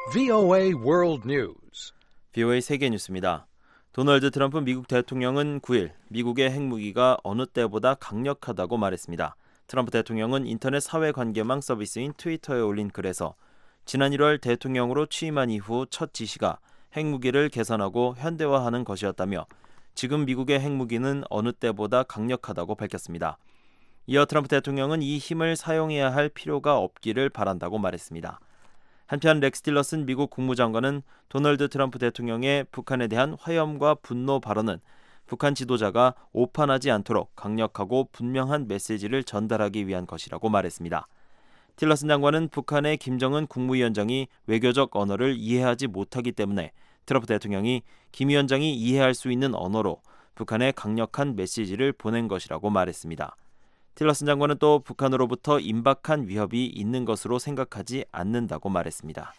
VOA World News. VOA 세계 뉴스입니다. 도널드 트럼프 미국 대통령은 9일 미국의 핵무기가 어느 때보다 강력하다고 말했습니다. 트럼프 대통령은 인터넷 사회관계망 서비스인 트위터에 올린 글에서 지난 1월 대통령으로 취임한 이후 첫 지시가 핵무기를 개선하고 현대화하는 것이었다며 지금 미국의 핵무기는 어느 때보다 강력하다고 밝혔습니다. 이어 트럼프 대통령은 이 힘을 사용해야 할 필요가 없기를 바란다고 말했습니다. 한편 렉스 틸러슨 미국 국무장관은 도널드 트럼프 대통령의 북한에 대한 화염과 분노 발언은 북한 지도자가 오판하지 않도록 강력하고 분명한 메시지를 전달하기 위한 것이라고 말했습니다. 틸러슨 장관은 북한의 김정은 국무위원장이 외교적 언어를 이해하지 못하기 때문에 트럼프 대통령이 김 위원장이 이해할 수 있는 언어로 북한에 강력한 메시지를 보낸 것이라고 말했습니다. 틸러슨 장관은 또 북한으로부터 임박한 위협이 있는 것으로 생각하지 않는다고 말했습니다.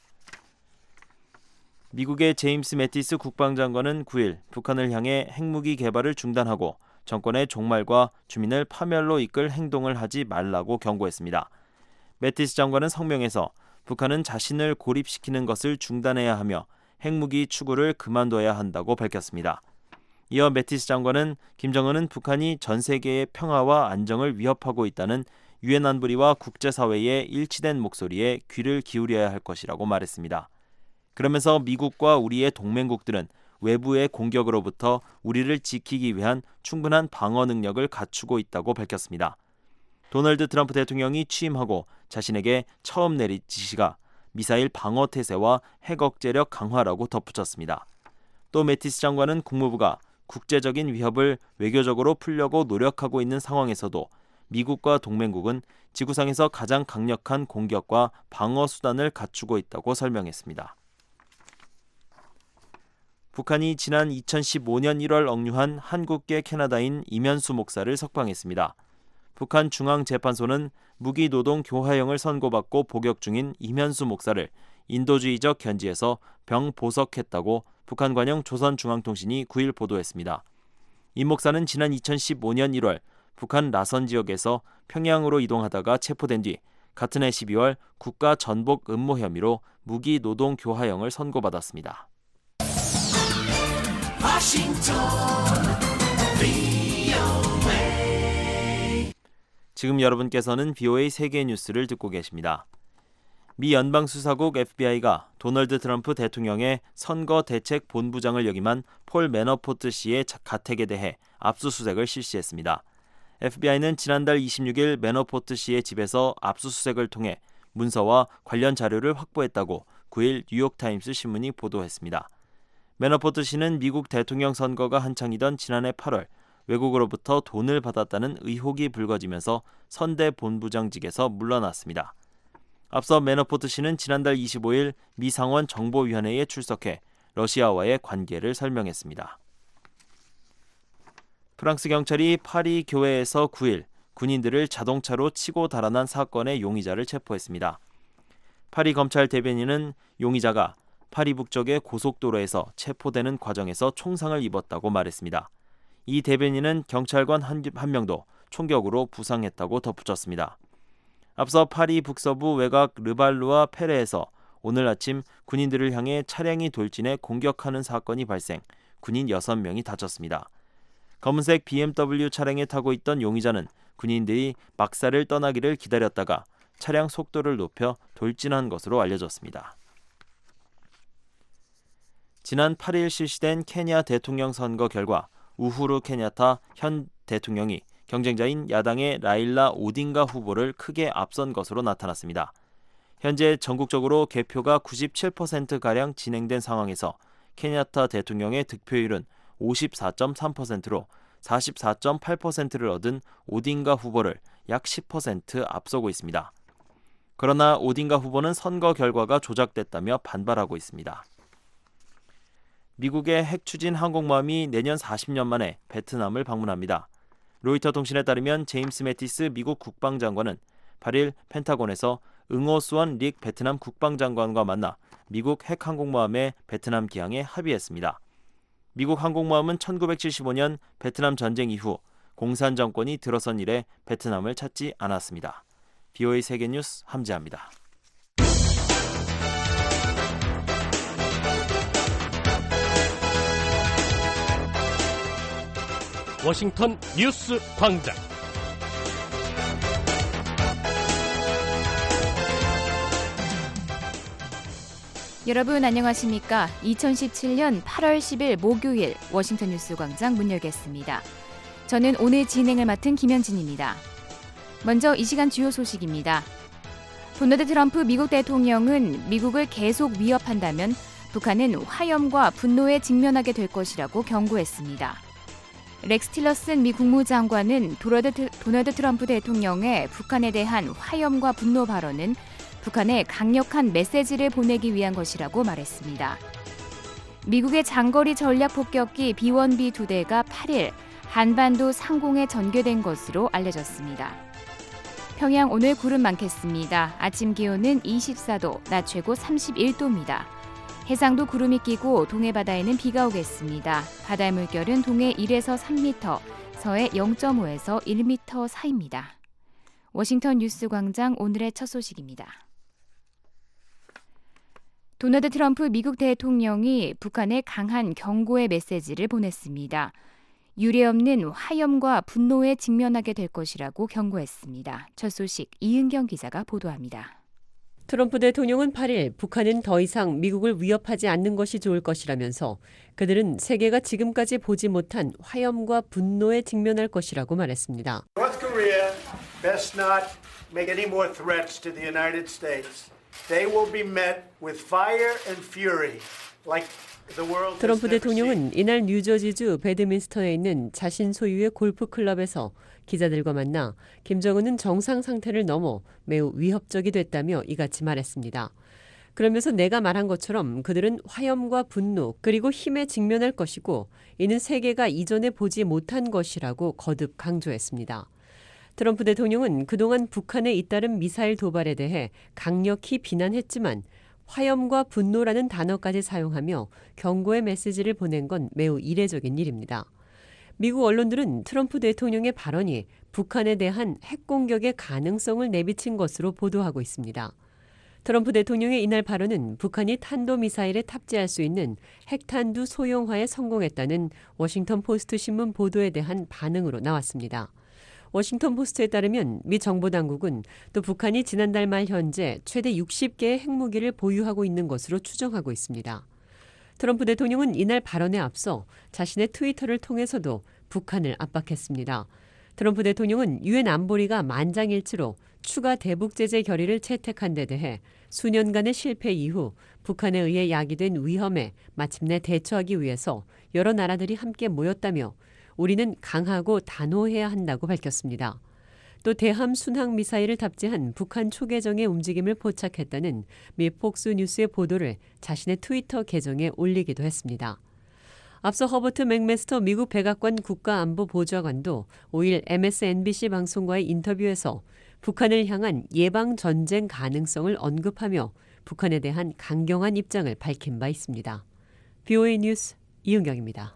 미국의 제임스 매티스 국방장관은 9일 북한을 향해 핵무기 개발을 중단하고 정권의 종말과 주민을 파멸로 이끌 행동을 하지 말라고 경고했습니다. 매티스 장관은 성명에서 북한은 자신을 고립시키는 것을 중단해야 하며 핵무기 추구를 그만둬야 한다고 밝혔습니다. 이어 매티스 장관은 김정은은 북한이 전 세계의 평화와 안정을 위협하고 있다는 유엔 안보리와 국제사회의 일치된 목소리에 귀를 기울여야 할 것이라고 말했습니다. 그러면서 미국과 우리의 동맹국들은 외부의 공격으로부터 우리를 지키기 위한 충분한 방어 능력을 갖추고 있다고 밝혔습니다. 도널드 트럼프 대통령이 취임하고 자신에게 처음 내린 지시가 미사일 방어 태세와 핵 억제력 강화라고 덧붙였습니다. 또 매티스 장관은 국무부가 국제적인 위협을 외교적으로 풀려고 노력하고 있는 상황에서도 미국과 동맹국은 지구상에서 가장 강력한 공격과 방어 수단을 갖추고 있다고 설명했습니다. 북한이 지난 2015년 1월 억류한 한국계 캐나다인 이면수 목사를 석방했습니다. 북한 중앙재판소는 무기노동 교화형을 선고받고 복역 중인 이면수 목사를 인도주의적 견지에서 병보석했다고 북한 관영 조선중앙통신이 9일 보도했습니다. 이 목사는 지난 2015년 1월 북한 라선 지역에서 평양으로 이동하다가 체포된 뒤 같은 해 12월 국가 전복 음모 혐의로 무기노동 교화형을 선고받았습니다. 지금 여러분께서는 VOA 세계 뉴스를 듣고 계십니다. 미 연방수사국 FBI가 도널드 트럼프 대통령의 선거대책본부장을 역임한 폴 매너포트 씨의 가택에 대해 압수수색을 실시했습니다. FBI는 지난달 26일 매너포트 씨의 집에서 압수수색을 통해 문서와 관련 자료를 확보했다고 9일 뉴욕타임스 신문이 보도했습니다. 매너포트 씨는 미국 대통령 선거가 한창이던 지난해 8월 외국으로부터 돈을 받았다는 의혹이 불거지면서 선대본부장직에서 물러났습니다. 앞서 매너포트 씨는 지난달 25일 미 상원 정보위원회에 출석해 러시아와의 관계를 설명했습니다. 프랑스 경찰이 파리 교외에서 9일 군인들을 자동차로 치고 달아난 사건의 용의자를 체포했습니다. 파리 검찰 대변인은 용의자가 파리 북쪽의 고속도로에서 체포되는 과정에서 총상을 입었다고 말했습니다. 이 대변인은 경찰관 한 명도 총격으로 부상했다고 덧붙였습니다. 앞서 파리 북서부 외곽 르발루아 페레에서 오늘 아침 군인들을 향해 차량이 돌진해 공격하는 사건이 발생, 군인 6명이 다쳤습니다. 검은색 BMW 차량에 타고 있던 용의자는 군인들이 막사를 떠나기를 기다렸다가 차량 속도를 높여 돌진한 것으로 알려졌습니다. 지난 8일 실시된 케냐 대통령 선거 결과 우후루 케냐타 현 대통령이 경쟁자인 야당의 라일라 오딩가 후보를 크게 앞선 것으로 나타났습니다. 현재 전국적으로 개표가 97%가량 진행된 상황에서 케냐타 대통령의 득표율은 54.3%로 44.8%를 얻은 오딩가 후보를 약 10% 앞서고 있습니다. 그러나 오딩가 후보는 선거 결과가 조작됐다며 반발하고 있습니다. 미국의 핵 추진 항공모함이 내년 40년 만에 베트남을 방문합니다. 로이터 통신에 따르면 제임스 매티스 미국 국방장관은 8일 펜타곤에서 응호수원 릭 베트남 국방장관과 만나 미국 핵항공모함의 베트남 기항에 합의했습니다. 미국 항공모함은 1975년 베트남 전쟁 이후 공산 정권이 들어선 이래 베트남을 찾지 않았습니다. VOA 세계뉴스 함재합니다. 워싱턴 뉴스 광장. 여러분 안녕하십니까? 2017년 8월 10일 목요일 워싱턴 뉴스 광장 문 열겠습니다. 저는 오늘 진행을 맡은 김현진입니다. 먼저 이 시간 주요 소식입니다. 도널드 트럼프 미국 대통령은 미국을 계속 위협한다면 북한은 화염과 분노에 직면하게 될 것이라고 경고했습니다. 렉스 틸러슨 미 국무장관은 도널드 트럼프 대통령의 북한에 대한 화염과 분노 발언은 북한에 강력한 메시지를 보내기 위한 것이라고 말했습니다. 미국의 장거리 전략 폭격기 B-1B 2대가 8일 한반도 상공에 전개된 것으로 알려졌습니다. 평양 오늘 구름 많겠습니다. 아침 기온은 24도, 낮 최고 31도입니다. 해상도 구름이 끼고 동해 바다에는 비가 오겠습니다. 바다의 물결은 동해 1에서 3m, 서해 0.5에서 1m 사이입니다. 워싱턴 뉴스 광장 오늘의 첫 소식입니다. 도널드 트럼프 미국 대통령이 북한에 강한 경고의 메시지를 보냈습니다. 유례없는 화염과 분노에 직면하게 될 것이라고 경고했습니다. 첫 소식 이은경 기자가 보도합니다. 트럼프 대통령은 8일 북한은 더 이상 미국을 위협하지 않는 것이 좋을 것이라면서 그들은 세계가 지금까지 보지 못한 화염과 분노에 직면할 것이라고 말했습니다. North Korea best not make any more threats to the United States. They will be met with fire and fury like the world has 트럼프 never 대통령은 seen. 이날 뉴저지주 배드민스턴에 있는 자신 소유의 골프 클럽에서 기자들과 만나 김정은은 정상 상태를 넘어 매우 위협적이 됐다며 이같이 말했습니다. 그러면서 내가 말한 것처럼 그들은 화염과 분노 그리고 힘에 직면할 것이고 이는 세계가 이전에 보지 못한 것이라고 거듭 강조했습니다. 트럼프 대통령은 그동안 북한에 잇따른 미사일 도발에 대해 강력히 비난했지만 화염과 분노라는 단어까지 사용하며 경고의 메시지를 보낸 건 매우 이례적인 일입니다. 미국 언론들은 트럼프 대통령의 발언이 북한에 대한 핵공격의 가능성을 내비친 것으로 보도하고 있습니다. 트럼프 대통령의 이날 발언은 북한이 탄도미사일에 탑재할 수 있는 핵탄두 소형화에 성공했다는 워싱턴 포스트 신문 보도에 대한 반응으로 나왔습니다. 워싱턴 포스트에 따르면 미 정보당국은 또 북한이 지난달 말 현재 최대 60개의 핵무기를 보유하고 있는 것으로 추정하고 있습니다. 트럼프 대통령은 이날 발언에 앞서 자신의 트위터를 통해서도 북한을 압박했습니다. 트럼프 대통령은 유엔 안보리가 만장일치로 추가 대북 제재 결의를 채택한 데 대해 수년간의 실패 이후 북한에 의해 야기된 위험에 마침내 대처하기 위해서 여러 나라들이 함께 모였다며 우리는 강하고 단호해야 한다고 밝혔습니다. 또 대함 순항 미사일을 탑재한 북한 초계정의 움직임을 포착했다는 미 폭스뉴스의 보도를 자신의 트위터 계정에 올리기도 했습니다. 앞서 허버트 맥메스터 미국 백악관 국가안보보좌관도 5일 MSNBC 방송과의 인터뷰에서 북한을 향한 예방전쟁 가능성을 언급하며 북한에 대한 강경한 입장을 밝힌 바 있습니다. VOA 뉴스 이은경입니다.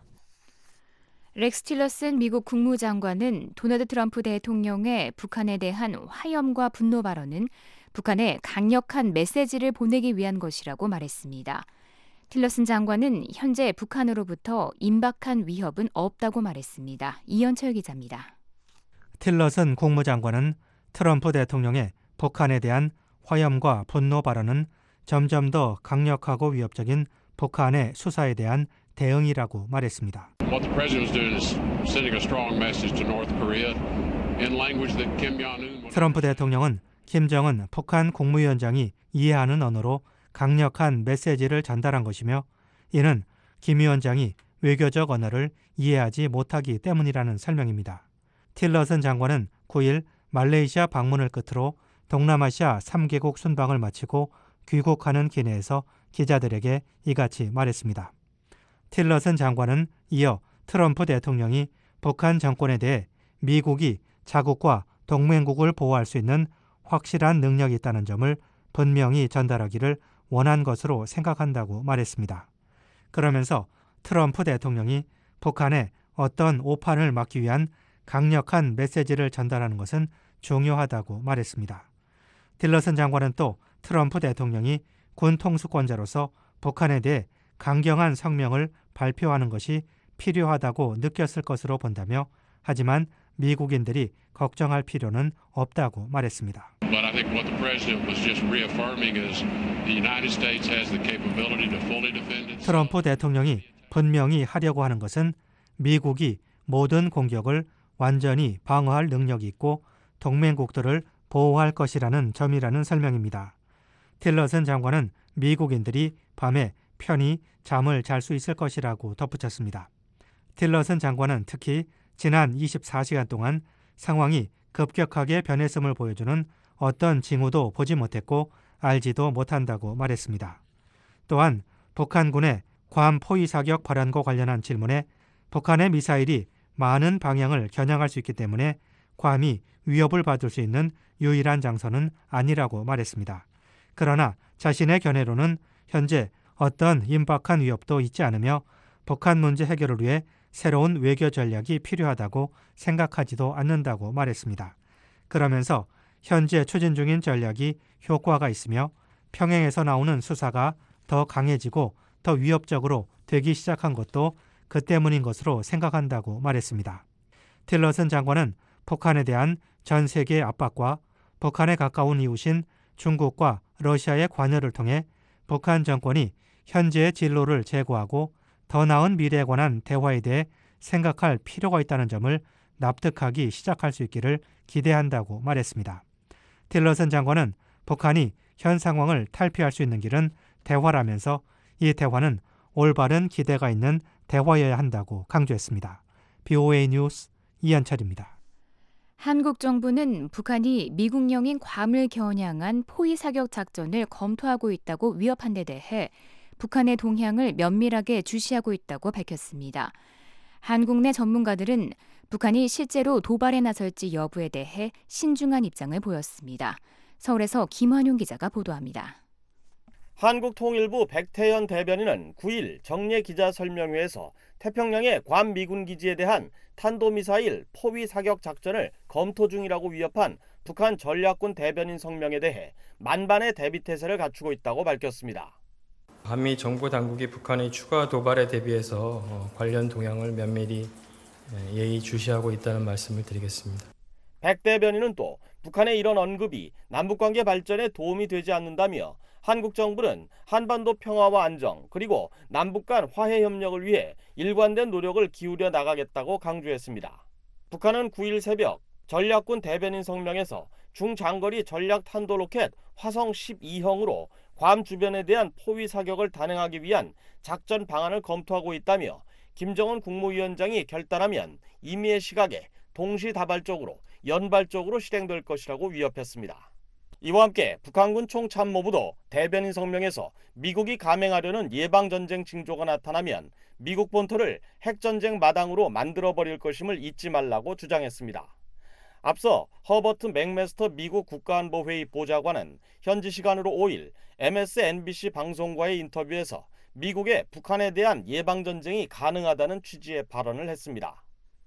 렉스 틸러슨 미국 국무장관은 도널드 트럼프 대통령의 북한에 대한 화염과 분노 발언은 북한에 강력한 메시지를 보내기 위한 것이라고 말했습니다. 틸러슨 장관은 현재 북한으로부터 임박한 위협은 없다고 말했습니다. 이현철 기자입니다. 틸러슨 국무장관은 트럼프 대통령의 북한에 대한 화염과 분노 발언은 점점 더 강력하고 위협적인 북한의 수사에 대한 대응이라고 말했습니다. What the president is doing is sending a strong message to North Korea in language that Kim Jong-un. 트럼프 대통령은 김정은 북한 국무위원장이 이해하는 언어로 강력한 메시지를 전달한 것이며 이는 김 위원장이 외교적 언어를 이해하지 못하기 때문이라는 설명입니다. 틸러슨 장관은 9일 말레이시아 방문을 끝으로 동남아시아 3개국 순방을 마치고 귀국하는 기내에서 기자들에게 이같이 말했습니다. 틸러슨 장관은 이어 트럼프 대통령이 북한 정권에 대해 미국이 자국과 동맹국을 보호할 수 있는 확실한 능력이 있다는 점을 분명히 전달하기를 원한 것으로 생각한다고 말했습니다. 그러면서 트럼프 대통령이 북한에 어떤 오판을 막기 위한 강력한 메시지를 전달하는 것은 중요하다고 말했습니다. 틸러슨 장관은 또 트럼프 대통령이 군 통수권자로서 북한에 대해 강경한 성명을 발표하는 것이 필요하다고 느꼈을 것으로 본다며 하지만 미국인들이 걱정할 필요는 없다고 말했습니다. But I think what the president was just reaffirming is the United States has the capability to fully defend itself. 트럼프 대통령이 분명히 하려고 하는 것은 미국이 모든 공격을 완전히 방어할 능력이 있고 동맹국들을 보호할 것이라는 점이라는 설명입니다. 틸러슨 장관은 미국인들이 밤에 편히 잠을 잘 수 있을 것이라고 덧붙였습니다. 틸러슨 장관은 특히 지난 24시간 동안 상황이 급격하게 변했음을 보여주는 어떤 징후도 보지 못했고 알지도 못한다고 말했습니다. 또한 북한군의 괌 포위 사격 발언과 관련한 질문에 북한의 미사일이 많은 방향을 겨냥할 수 있기 때문에 괌이 위협을 받을 수 있는 유일한 장소는 아니라고 말했습니다. 그러나 자신의 견해로는 현재 어떤 임박한 위협도 있지 않으며 북한 문제 해결을 위해 새로운 외교 전략이 필요하다고 생각하지도 않는다고 말했습니다. 그러면서 현재 추진 중인 전략이 효과가 있으며 평양에서 나오는 수사가 더 강해지고 더 위협적으로 되기 시작한 것도 그 때문인 것으로 생각한다고 말했습니다. 틸러슨 장관은 북한에 대한 전 세계의 압박과 북한에 가까운 이웃인 중국과 러시아의 관여를 통해 북한 정권이 현재의 진로를 제고하고 더 나은 미래에 관한 대화에 대해 생각할 필요가 있다는 점을 납득하기 시작할 수 있기를 기대한다고 말했습니다. 틸러슨 장관은 북한이 현 상황을 탈피할 수 있는 길은 대화라면서 이 대화는 올바른 기대가 있는 대화여야 한다고 강조했습니다. BOA 뉴스 이현철입니다. 한국 정부는 북한이 미국령인 괌을 겨냥한 포위 사격 작전을 검토하고 있다고 위협한 데 대해 북한의 동향을 면밀하게 주시하고 있다고 밝혔습니다. 한국 내 전문가들은 북한이 실제로 도발에 나설지 여부에 대해 신중한 입장을 보였습니다. 서울에서 김환용 기자가 보도합니다. 한국통일부 백태현 대변인은 9일 정례 기자설명회에서 태평양의 괌 미군 기지에 대한 탄도미사일 포위 사격 작전을 검토 중이라고 위협한 북한 전략군 대변인 성명에 대해 만반의 대비태세를 갖추고 있다고 밝혔습니다. 한미 정부 당국이 북한의 추가 도발에 대비해서 관련 동향을 면밀히 예의주시하고 있다는 말씀을 드리겠습니다. 백 대변인은 또 북한의 이런 언급이 남북관계 발전에 도움이 되지 않는다며 한국 정부는 한반도 평화와 안정 그리고 남북 간 화해 협력을 위해 일관된 노력을 기울여 나가겠다고 강조했습니다. 북한은 9일 새벽 전략군 대변인 성명에서 중장거리 전략 탄도 로켓 화성 12형으로 괌 주변에 대한 포위 사격을 단행하기 위한 작전 방안을 검토하고 있다며 김정은 국무위원장이 결단하면 임의의 시각에 동시다발적으로 연발적으로 실행될 것이라고 위협했습니다. 이와 함께 북한군 총참모부도 대변인 성명에서 미국이 감행하려는 예방전쟁 징조가 나타나면 미국 본토를 핵전쟁 마당으로 만들어버릴 것임을 잊지 말라고 주장했습니다. 앞서 허버트 맥메스터 미국 국가안보회의 보좌관은 현지 시간으로 5일 MSNBC 방송과의 인터뷰에서 미국의 북한에 대한 예방전쟁이 가능하다는 취지의 발언을 했습니다.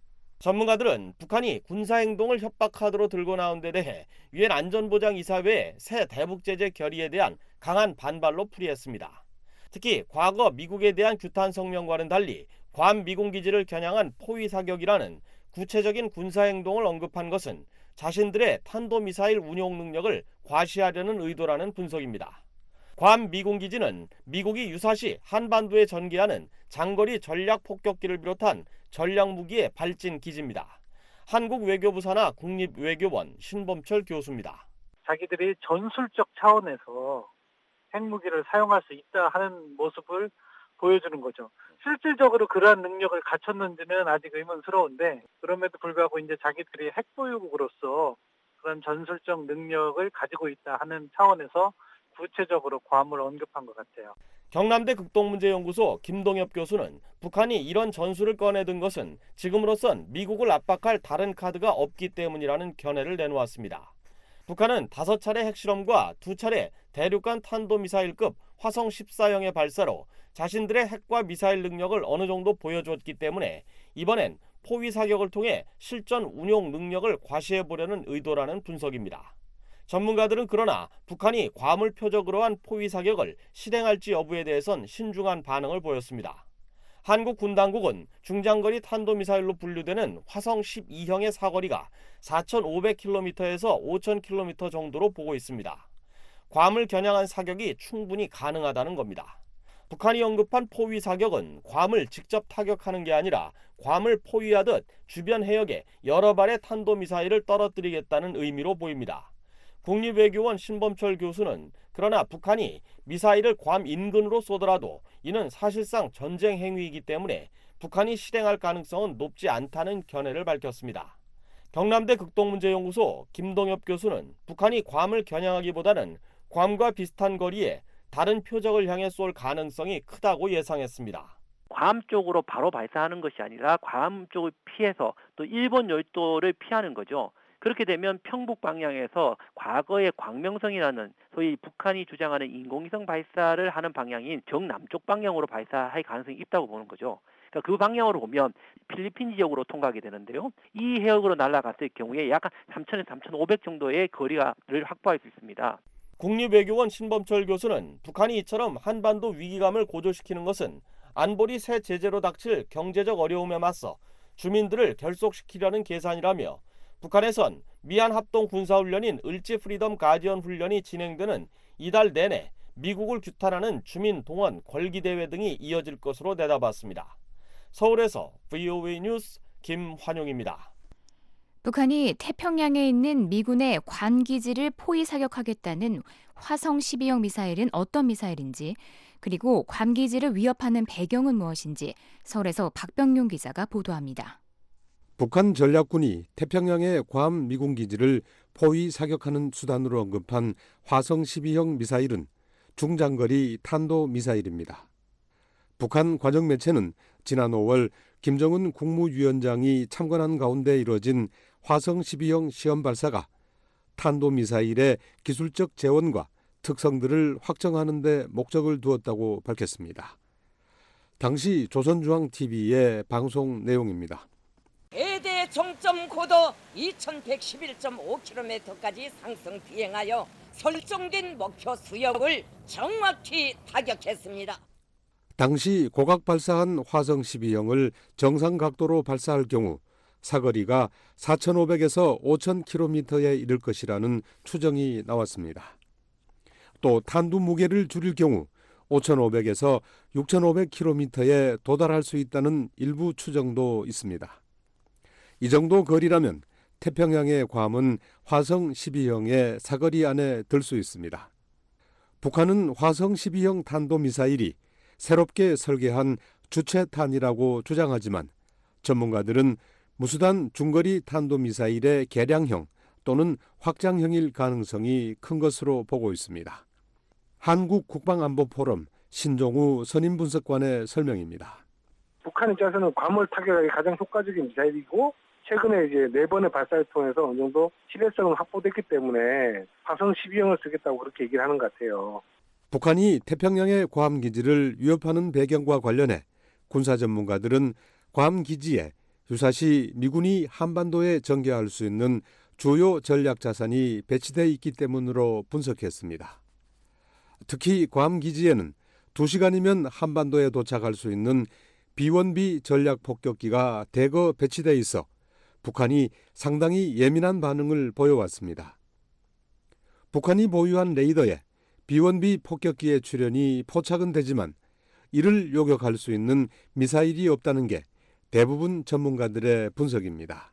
전문가들은 북한이 군사행동을 협박카드로 들고 나온 데 대해 유엔 안전보장이사회의 새 대북제재 결의에 대한 강한 반발로 풀이했습니다. 특히 과거 미국에 대한 규탄 성명과는 달리 괌 미군 기지를 겨냥한 포위 사격이라는 구체적인 군사행동을 언급한 것은 자신들의 탄도미사일 운용 능력을 과시하려는 의도라는 분석입니다. 괌 미군 기지는 미국이 유사시 한반도에 전개하는 장거리 전략 폭격기를 비롯한 전략 무기의 발진 기지입니다. 한국 외교부 산하 국립외교원 신범철 교수입니다. 자기들이 전술적 차원에서 핵무기를 사용할 수 있다 하는 모습을 보여주는 거죠. 실질적으로 그러한 능력을 갖췄는지는 아직 의문스러운데 그럼에도 불구하고 이제 자기들이 핵보유국으로서 그런 전술적 능력을 가지고 있다 하는 차원에서 구체적으로 괌을 언급한 것 같아요. 경남대 극동문제연구소 김동엽 교수는 북한이 이런 전술을 꺼내든 것은 지금으로선 미국을 압박할 다른 카드가 없기 때문이라는 견해를 내놓았습니다. 북한은 5차례 핵실험과 2차례 대륙간 탄도미사일급 화성 14형의 발사로 자신들의 핵과 미사일 능력을 어느 정도 보여줬기 때문에 이번엔 포위 사격을 통해 실전 운용 능력을 과시해보려는 의도라는 분석입니다. 전문가들은 그러나 북한이 괌을 표적으로 한 포위 사격을 실행할지 여부에 대해선 신중한 반응을 보였습니다. 한국 군 당국은 중장거리 탄도미사일로 분류되는 화성 12형의 사거리가 4,500km에서 5,000km 정도로 보고 있습니다. 괌을 겨냥한 사격이 충분히 가능하다는 겁니다. 북한이 언급한 포위 사격은 괌을 직접 타격하는 게 아니라 괌을 포위하듯 주변 해역에 여러 발의 탄도미사일을 떨어뜨리겠다는 의미로 보입니다. 국립외교원 신범철 교수는 그러나 북한이 미사일을 괌 인근으로 쏘더라도 이는 사실상 전쟁 행위이기 때문에 북한이 실행할 가능성은 높지 않다는 견해를 밝혔습니다. 경남대 극동문제연구소 김동엽 교수는 북한이 괌을 겨냥하기보다는 괌과 비슷한 거리에 다른 표적을 향해 쏠 가능성이 크다고 예상했습니다. 괌 쪽으로 바로 발사하는 것이 아니라 괌 쪽을 피해서 또 일본 열도를 피하는 거죠. 그렇게 되면 평북 방향에서 과거의 광명성이라는 소위 북한이 주장하는 인공위성 발사를 하는 방향인 정남쪽 방향으로 발사할 가능성이 있다고 보는 거죠. 그러니까 그 방향으로 보면 필리핀 지역으로 통과하게 되는데요. 이 해역으로 날아갔을 경우에 약 3,000에서 3,500 정도의 거리를 확보할 수 있습니다. 국립외교원 신범철 교수는 북한이 이처럼 한반도 위기감을 고조시키는 것은 안보리 새 제재로 닥칠 경제적 어려움에 맞서 주민들을 결속시키려는 계산이라며 북한에선 미한 합동 군사훈련인 을지 프리덤 가디언 훈련이 진행되는 이달 내내 미국을 규탄하는 주민 동원 걸기대회 등이 이어질 것으로 내다봤습니다. 서울에서 VOA 뉴스 김환용입니다. 북한이 태평양에 있는 미군의 관기지를 포위 사격하겠다는 화성 12형 미사일은 어떤 미사일인지, 그리고 괌기지를 위협하는 배경은 무엇인지 서울에서 박병용 기자가 보도합니다. 북한 전략군이 태평양의 괌 미군 기지를 포위 사격하는 수단으로 언급한 화성 12형 미사일은 중장거리 탄도미사일입니다. 북한 관영 매체는 지난 5월 김정은 국무위원장이 참관한 가운데 이뤄진 화성 12형 시험 발사가 탄도미사일의 기술적 재원과 특성들을 확정하는 데 목적을 두었다고 밝혔습니다. 당시 조선중앙TV의 방송 내용입니다. 최대 정점 고도 2111.5km까지 상승 비행하여 설정된 목표 수역을 정확히 타격했습니다. 당시 고각 발사한 화성 12형을 정상 각도로 발사할 경우 사거리가 4,500에서 5,000km에 이를 것이라는 추정이 나왔습니다. 또 탄두 무게를 줄일 경우 5,500에서 6,500km에 도달할 수 있다는 일부 추정도 있습니다. 이 정도 거리라면 태평양의 괌은 화성 12형의 사거리 안에 들 수 있습니다. 북한은 화성 12형 탄도미사일이 새롭게 설계한 주체탄이라고 주장하지만 전문가들은 무수단 중거리 탄도미사일의 개량형 또는 확장형일 가능성이 큰 것으로 보고 있습니다. 한국국방안보포럼 신종우 선임분석관의 설명입니다. 북한 입장에서는 괌을 타격하기 가장 효과적인 미사일이고 최근에 이제 4번의 발사를 통해서 어느 정도 신뢰성은 확보됐기 때문에 화성 12형을 쓰겠다고 그렇게 얘기를 하는 것 같아요. 북한이 태평양의 괌 기지를 위협하는 배경과 관련해 군사 전문가들은 괌 기지에 유사시 미군이 한반도에 전개할 수 있는 주요 전략 자산이 배치되어 있기 때문으로 분석했습니다. 특히 괌 기지에는 2시간이면 한반도에 도착할 수 있는 B-1B 전략 폭격기가 대거 배치되어 있어 북한이 상당히 예민한 반응을 보여왔습니다. 북한이 보유한 레이더에 B-1B 폭격기의 출현이 포착은 되지만 이를 요격할 수 있는 미사일이 없다는 게 대부분 전문가들의 분석입니다.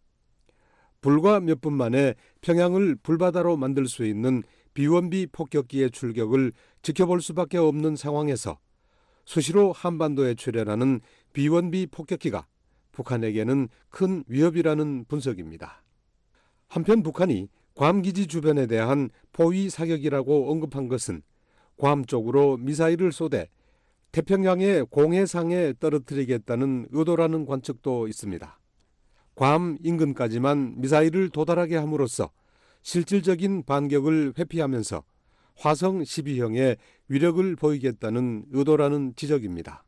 불과 몇 분 만에 평양을 불바다로 만들 수 있는 B-1B 폭격기의 출격을 지켜볼 수밖에 없는 상황에서 수시로 한반도에 출현하는 B-1B 폭격기가 북한에게는 큰 위협이라는 분석입니다. 한편 북한이 괌 기지 주변에 대한 포위 사격이라고 언급한 것은 괌 쪽으로 미사일을 쏘되 태평양의 공해상에 떨어뜨리겠다는 의도라는 관측도 있습니다. 괌 인근까지만 미사일을 도달하게 함으로써 실질적인 반격을 회피하면서 화성 12형의 위력을 보이겠다는 의도라는 지적입니다.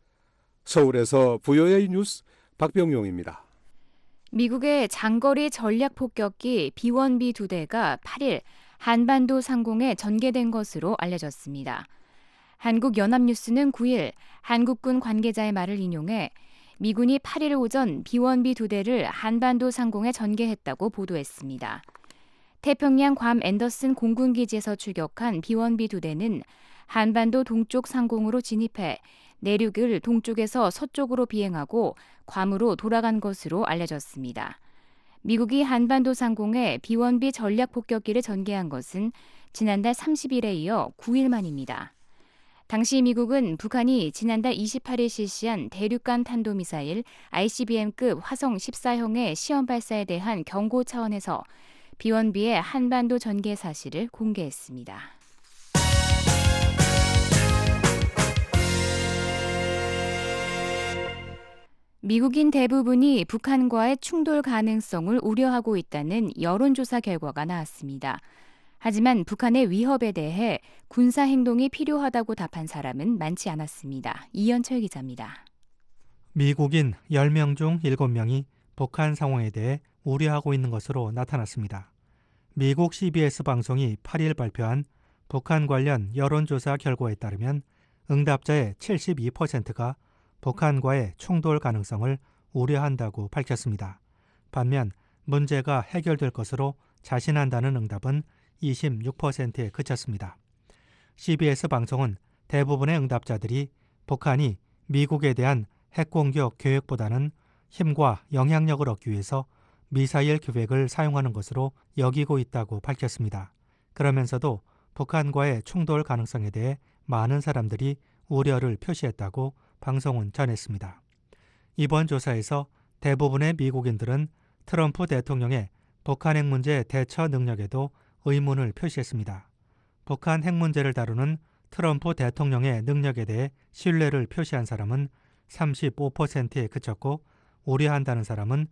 서울에서 VOA 뉴스 박병용입니다. 미국의 장거리 전략 폭격기 B-1B 2대가 8일 한반도 상공에 전개된 것으로 알려졌습니다. 한국연합뉴스는 9일 한국군 관계자의 말을 인용해 미군이 8일 오전 B-1B 2대를 한반도 상공에 전개했다고 보도했습니다. 태평양 괌 앤더슨 공군기지에서 출격한 B-1B 2대는 한반도 동쪽 상공으로 진입해 내륙을 동쪽에서 서쪽으로 비행하고 괌으로 돌아간 것으로 알려졌습니다. 미국이 한반도 상공에 B-1B 전략 폭격기를 전개한 것은 지난달 30일에 이어 9일 만입니다. 당시 미국은 북한이 지난달 28일 실시한 대륙간 탄도미사일 ICBM급 화성 14형의 시험 발사에 대한 경고 차원에서 B-1B의 한반도 전개 사실을 공개했습니다. 미국인 대부분이 북한과의 충돌 가능성을 우려하고 있다는 여론조사 결과가 나왔습니다. 하지만 북한의 위협에 대해 군사 행동이 필요하다고 답한 사람은 많지 않았습니다. 이현철 기자입니다. 미국인 10명 중 7명이 북한 상황에 대해 우려하고 있는 것으로 나타났습니다. 미국 CBS 방송이 8일 발표한 북한 관련 여론조사 결과에 따르면 응답자의 72%가 북한과의 충돌 가능성을 우려한다고 밝혔습니다. 반면 문제가 해결될 것으로 자신한다는 응답은 26%에 그쳤습니다. CBS 방송은 대부분의 응답자들이 북한이 미국에 대한 핵공격 계획보다는 힘과 영향력을 얻기 위해서 미사일 계획을 사용하는 것으로 여기고 있다고 밝혔습니다. 그러면서도 북한과의 충돌 가능성에 대해 많은 사람들이 우려를 표시했다고 방송은 전했습니다. 이번 조사에서 대부분의 미국인들은 트럼프 대통령의 북한 핵 문제 대처 능력에도 의문을 표시했습니다. 북한 핵 문제를 다루는 트럼프 대통령의 능력에 대해 신뢰를 표시한 사람은 35%에 그쳤고 우려한다는 사람은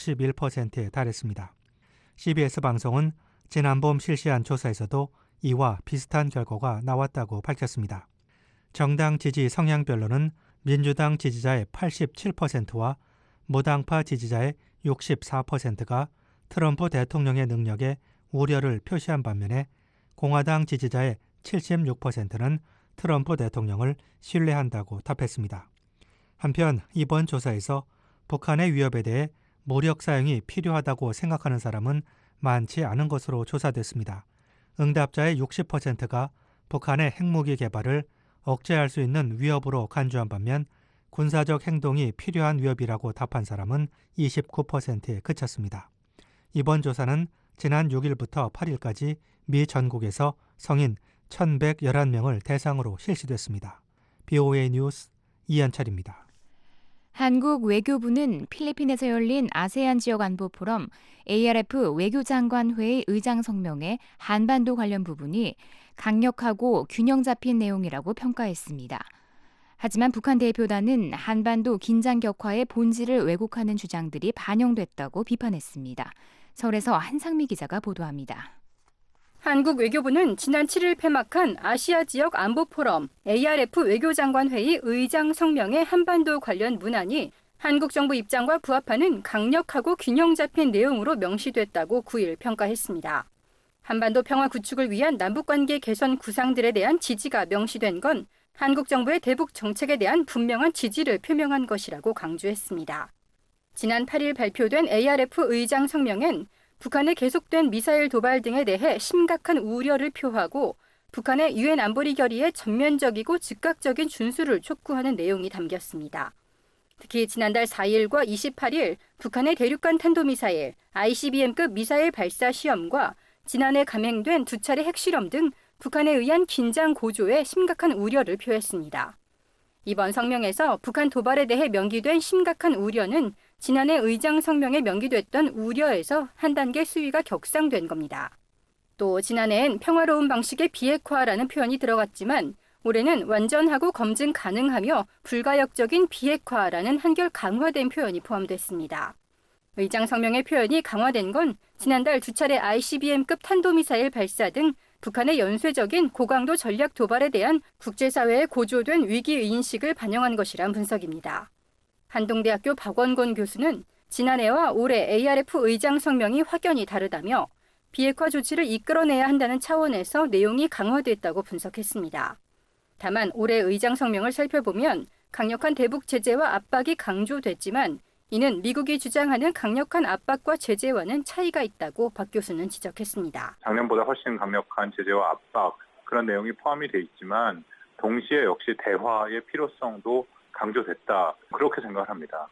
61%에 달했습니다. CBS 방송은 지난 봄 실시한 조사에서도 이와 비슷한 결과가 나왔다고 밝혔습니다. 정당 지지 성향별로는 민주당 지지자의 87%와 무당파 지지자의 64%가 트럼프 대통령의 능력에 우려를 표시한 반면에 공화당 지지자의 76%는 트럼프 대통령을 신뢰한다고 답했습니다. 한편 이번 조사에서 북한의 위협에 대해 무력 사용이 필요하다고 생각하는 사람은 많지 않은 것으로 조사됐습니다. 응답자의 60%가 북한의 핵무기 개발을 억제할 수 있는 위협으로 간주한 반면 군사적 행동이 필요한 위협이라고 답한 사람은 29%에 그쳤습니다. 이번 조사는 지난 6일부터 8일까지 미 전국에서 성인 1,111명을 대상으로 실시됐습니다. BOA 뉴스 이현철입니다. 한국 외교부는 필리핀에서 열린 아세안 지역 안보 포럼 ARF 외교장관회의 의장 성명에 한반도 관련 부분이 강력하고 균형 잡힌 내용이라고 평가했습니다. 하지만 북한 대표단은 한반도 긴장 격화의 본질을 왜곡하는 주장들이 반영됐다고 비판했습니다. 서울에서 한상미 기자가 보도합니다. 한국 외교부는 지난 7일 폐막한 아시아 지역 안보 포럼 ARF 외교장관회의 의장 성명의 한반도 관련 문안이 한국 정부 입장과 부합하는 강력하고 균형 잡힌 내용으로 명시됐다고 9일 평가했습니다. 한반도 평화 구축을 위한 남북관계 개선 구상들에 대한 지지가 명시된 건 한국 정부의 대북 정책에 대한 분명한 지지를 표명한 것이라고 강조했습니다. 지난 8일 발표된 ARF 의장 성명엔 북한의 계속된 미사일 도발 등에 대해 심각한 우려를 표하고 북한의 유엔 안보리 결의에 전면적이고 즉각적인 준수를 촉구하는 내용이 담겼습니다. 특히 지난달 4일과 28일 북한의 대륙간 탄도미사일 ICBM급 미사일 발사 시험과 지난해 감행된 2차례 핵실험 등 북한에 의한 긴장 고조에 심각한 우려를 표했습니다. 이번 성명에서 북한 도발에 대해 명기된 심각한 우려는 지난해 의장 성명에 명기됐던 우려에서 한 단계 수위가 격상된 겁니다. 또 지난해엔 평화로운 방식의 비핵화라는 표현이 들어갔지만 올해는 완전하고 검증 가능하며 불가역적인 비핵화라는 한결 강화된 표현이 포함됐습니다. 의장 성명의 표현이 강화된 건 지난달 2차례 ICBM급 탄도미사일 발사 등 북한의 연쇄적인 고강도 전략 도발에 대한 국제사회의 고조된 위기인식을 반영한 것이란 분석입니다. 한동대학교 박원곤 교수는 지난해와 올해 ARF 의장 성명이 확연히 다르다며 비핵화 조치를 이끌어내야 한다는 차원에서 내용이 강화됐다고 분석했습니다. 다만 올해 의장 성명을 살펴보면 강력한 대북 제재와 압박이 강조됐지만 이는 미국이 주장하는 강력한 압박과 제재와는 차이가 있다고 박 교수는 지적했습니다. 작년보다 훨씬 강력한 제재와 압박 그런 내용이 포함이 돼 있지만 동시에 역시 대화의 필요성도 강조됐다. 그렇게 생각을 합니다.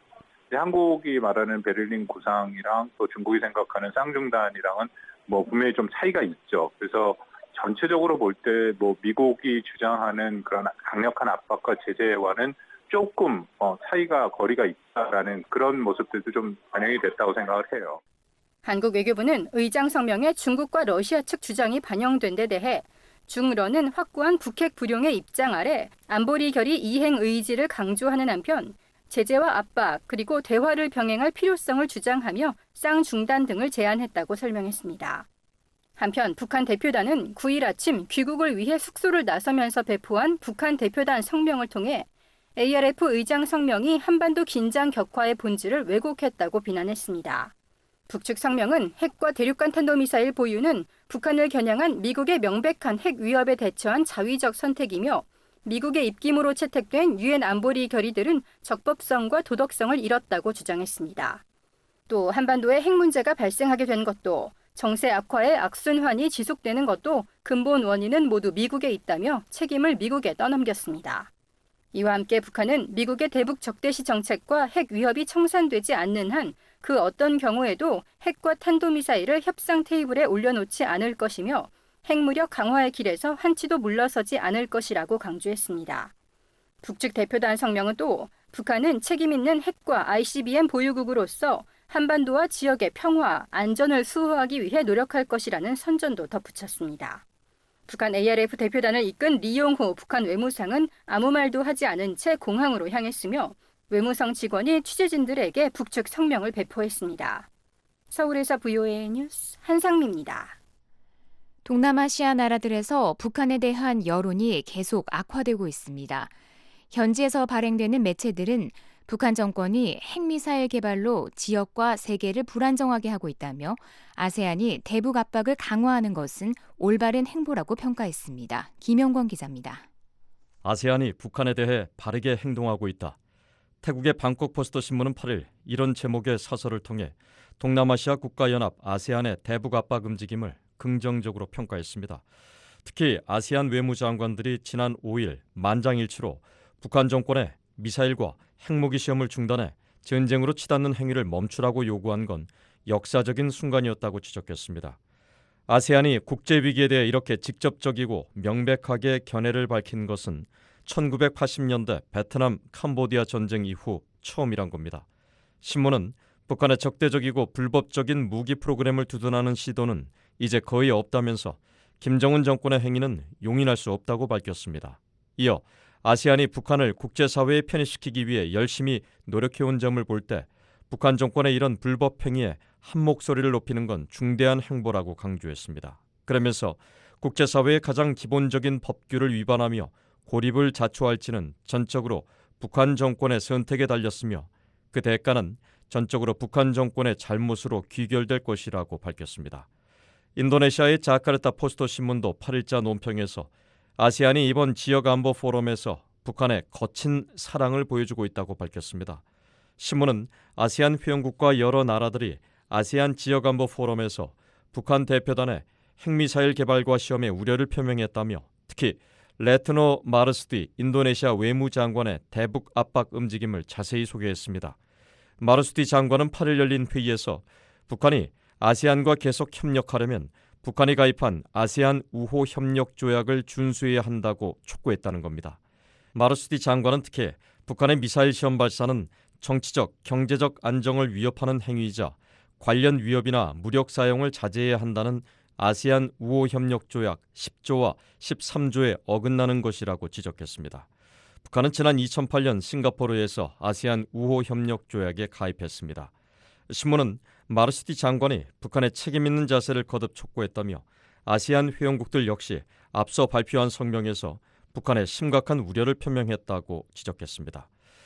한국이 말하는 베를린 구상이랑 또 중국이 생각하는 쌍중단이랑은 분명히 좀 차이가 있죠. 그래서 전체적으로 볼 때 미국이 주장하는 그런 강력한 압박과 제재와는 조금 거리가 있다라는 그런 모습들도 좀 반영이 됐다고 생각을 해요. 한국 외교부는 의장 성명에 중국과 러시아 측 주장이 반영된 데 대해 중러는 확고한 북핵 불용의 입장 아래 안보리 결의 이행 의지를 강조하는 한편 제재와 압박 그리고 대화를 병행할 필요성을 주장하며 쌍중단 등을 제안했다고 설명했습니다. 한편 북한 대표단은 9일 아침 귀국을 위해 숙소를 나서면서 배포한 북한 대표단 성명을 통해 ARF 의장 성명이 한반도 긴장 격화의 본질을 왜곡했다고 비난했습니다. 북측 성명은 핵과 대륙간 탄도미사일 보유는 북한을 겨냥한 미국의 명백한 핵 위협에 대처한 자위적 선택이며 미국의 입김으로 채택된 유엔 안보리 결의들은 적법성과 도덕성을 잃었다고 주장했습니다. 또 한반도에 핵 문제가 발생하게 된 것도 정세 악화의 악순환이 지속되는 것도 근본 원인은 모두 미국에 있다며 책임을 미국에 떠넘겼습니다. 이와 함께 북한은 미국의 대북 적대시 정책과 핵 위협이 청산되지 않는 한 그 어떤 경우에도 핵과 탄도미사일을 협상 테이블에 올려놓지 않을 것이며 핵무력 강화의 길에서 한치도 물러서지 않을 것이라고 강조했습니다. 북측 대표단 성명은 또 북한은 책임 있는 핵과 ICBM 보유국으로서 한반도와 지역의 평화, 안전을 수호하기 위해 노력할 것이라는 선전도 덧붙였습니다. 북한 ARF 대표단을 이끈 리용호 북한 외무상은 아무 말도 하지 않은 채 공항으로 향했으며 외무성 직원이 취재진들에게 북측 성명을 배포했습니다. 서울에서 VOA 뉴스 한상미입니다. 동남아시아 나라들에서 북한에 대한 여론이 계속 악화되고 있습니다. 현지에서 발행되는 매체들은 북한 정권이 핵미사일 개발로 지역과 세계를 불안정하게 하고 있다며 아세안이 대북 압박을 강화하는 것은 올바른 행보라고 평가했습니다. 김영권 기자입니다. 아세안이 북한에 대해 바르게 행동하고 있다. 태국의 방콕 포스트 신문은 8일 이런 제목의 사설을 통해 동남아시아 국가연합 아세안의 대북 압박 움직임을 긍정적으로 평가했습니다. 특히 아세안 외무장관들이 지난 5일 만장일치로 북한 정권의 미사일과 핵무기 시험을 중단해 전쟁으로 치닫는 행위를 멈추라고 요구한 건 역사적인 순간이었다고 지적했습니다. 아세안이 국제위기에 대해 이렇게 직접적이고 명백하게 견해를 밝힌 것은 1980년대 베트남 캄보디아 전쟁 이후 처음이란 겁니다. 신문은 북한의 적대적이고 불법적인 무기 프로그램을 두둔하는 시도는 이제 거의 없다면서 김정은 정권의 행위는 용인할 수 없다고 밝혔습니다. 이어 아세안이 북한을 국제사회에 편입시키기 위해 열심히 노력해온 점을 볼 때 북한 정권의 이런 불법 행위에 한 목소리를 높이는 건 중대한 행보라고 강조했습니다. 그러면서 국제사회의 가장 기본적인 법규를 위반하며 고립을 자초할지는 전적으로 북한 정권의 선택에 달렸으며 그 대가는 전적으로 북한 정권의 잘못으로 귀결될 것이라고 밝혔습니다. 인도네시아의 자카르타 포스트 신문도 8일자 논평에서 아세안이 이번 지역안보 포럼에서 북한의 거친 사랑을 보여주고 있다고 밝혔습니다. 신문은 아세안 회원국과 여러 나라들이 아세안 지역안보 포럼에서 북한 대표단의 핵미사일 개발과 시험에 우려를 표명했다며 특히 레트노 마르스디 인도네시아 외무장관의 대북 압박 움직임을 자세히 소개했습니다. 마르스디 장관은 8일 열린 회의에서 북한이 아세안과 계속 협력하려면 북한이 가입한 아세안 우호 협력 조약을 준수해야 한다고 촉구했다는 겁니다. 마르스디 장관은 특히 북한의 미사일 시험 발사는 정치적, 경제적 안정을 위협하는 행위이자 관련 위협이나 무력 사용을 자제해야 한다는 아세안 우호 협력 조약 10조와 13조에 어긋나는 것이라고 지적했습니다. 북한은 지난 2008년 싱가포르에서 아세안 우호 협력 조약에 가입했습니다. 신문은 마르스티 장관이 북한의 책임 있는 자세를 거듭 촉구했다며 아세안 회원국들 역시 앞서 발표한 성명에서 북한의 심각한 우려를 표명했다고 지적했습니다.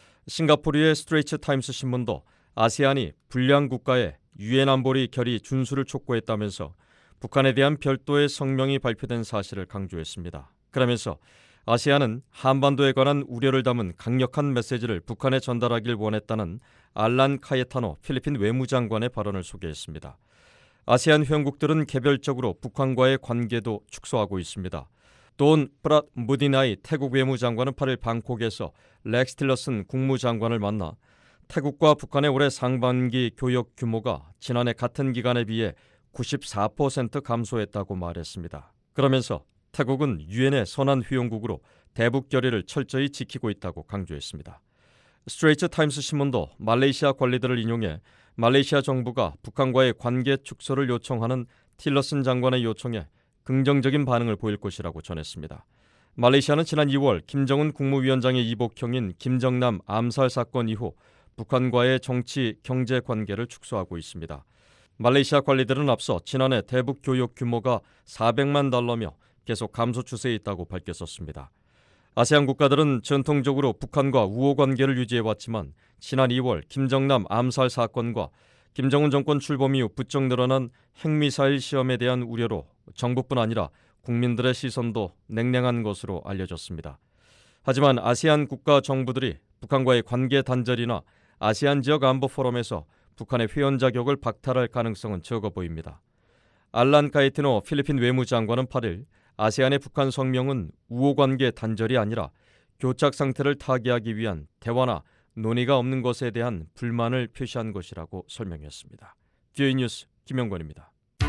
싱가포르의 스트레이트 타임스 신문도 아세안이 불량 국가의 유엔 안보리 결의 준수를 촉구했다면서 북한에 대한 별도의 성명이 발표된 사실을 강조했습니다. 그러면서 아세안은 한반도에 관한 우려를 담은 강력한 메시지를 북한에 전달하길 원했다는 알란 카예타노 필리핀 외무장관의 발언을 소개했습니다. 아세안 회원국들은 개별적으로 북한과의 관계도 축소하고 있습니다. 돈 프랏 무디나이 태국 외무장관은 8일 방콕에서 렉스 틸러슨 국무장관을 만나 태국과 북한의 올해 상반기 교역 규모가 지난해 같은 기간에 비해 94% 감소했다고 말했습니다. 그러면서 태국은 유엔의 선한 회원국으로 대북 결의를 철저히 지키고 있다고 강조했습니다. 스트레이트 타임스 신문도 말레이시아 관리들을 인용해 말레이시아 정부가 북한과의 관계 축소를 요청하는 틸러슨 장관의 요청에 긍정적인 반응을 보일 것이라고 전했습니다. 말레이시아는 지난 2월 김정은 국무위원장의 이복형인 김정남 암살 사건 이후 북한과의 정치, 경제 관계를 축소하고 있습니다. 말레이시아 관리들은 앞서 지난해 대북 교역 규모가 400만 달러며 계속 감소 추세에 있다고 밝혔었습니다. 아세안 국가들은 전통적으로 북한과 우호 관계를 유지해왔지만 지난 2월 김정남 암살 사건과 김정은 정권 출범 이후 부쩍 늘어난 핵미사일 시험에 대한 우려로 정부뿐 아니라 국민들의 시선도 냉랭한 것으로 알려졌습니다. 하지만 아세안 국가 정부들이 북한과의 관계 단절이나 아세안 지역 안보 포럼에서 북한의 회원 자격을 박탈할 가능성은 적어 보입니다. 알란 카이티노 필리핀 외무장관은 8일 아세안의 북한 성명은 우호관계 단절이 아니라 교착 상태를 타개하기 위한 대화나 논의가 없는 것에 대한 불만을 표시한 것이라고 설명했습니다. VOA 뉴스 김영권입니다.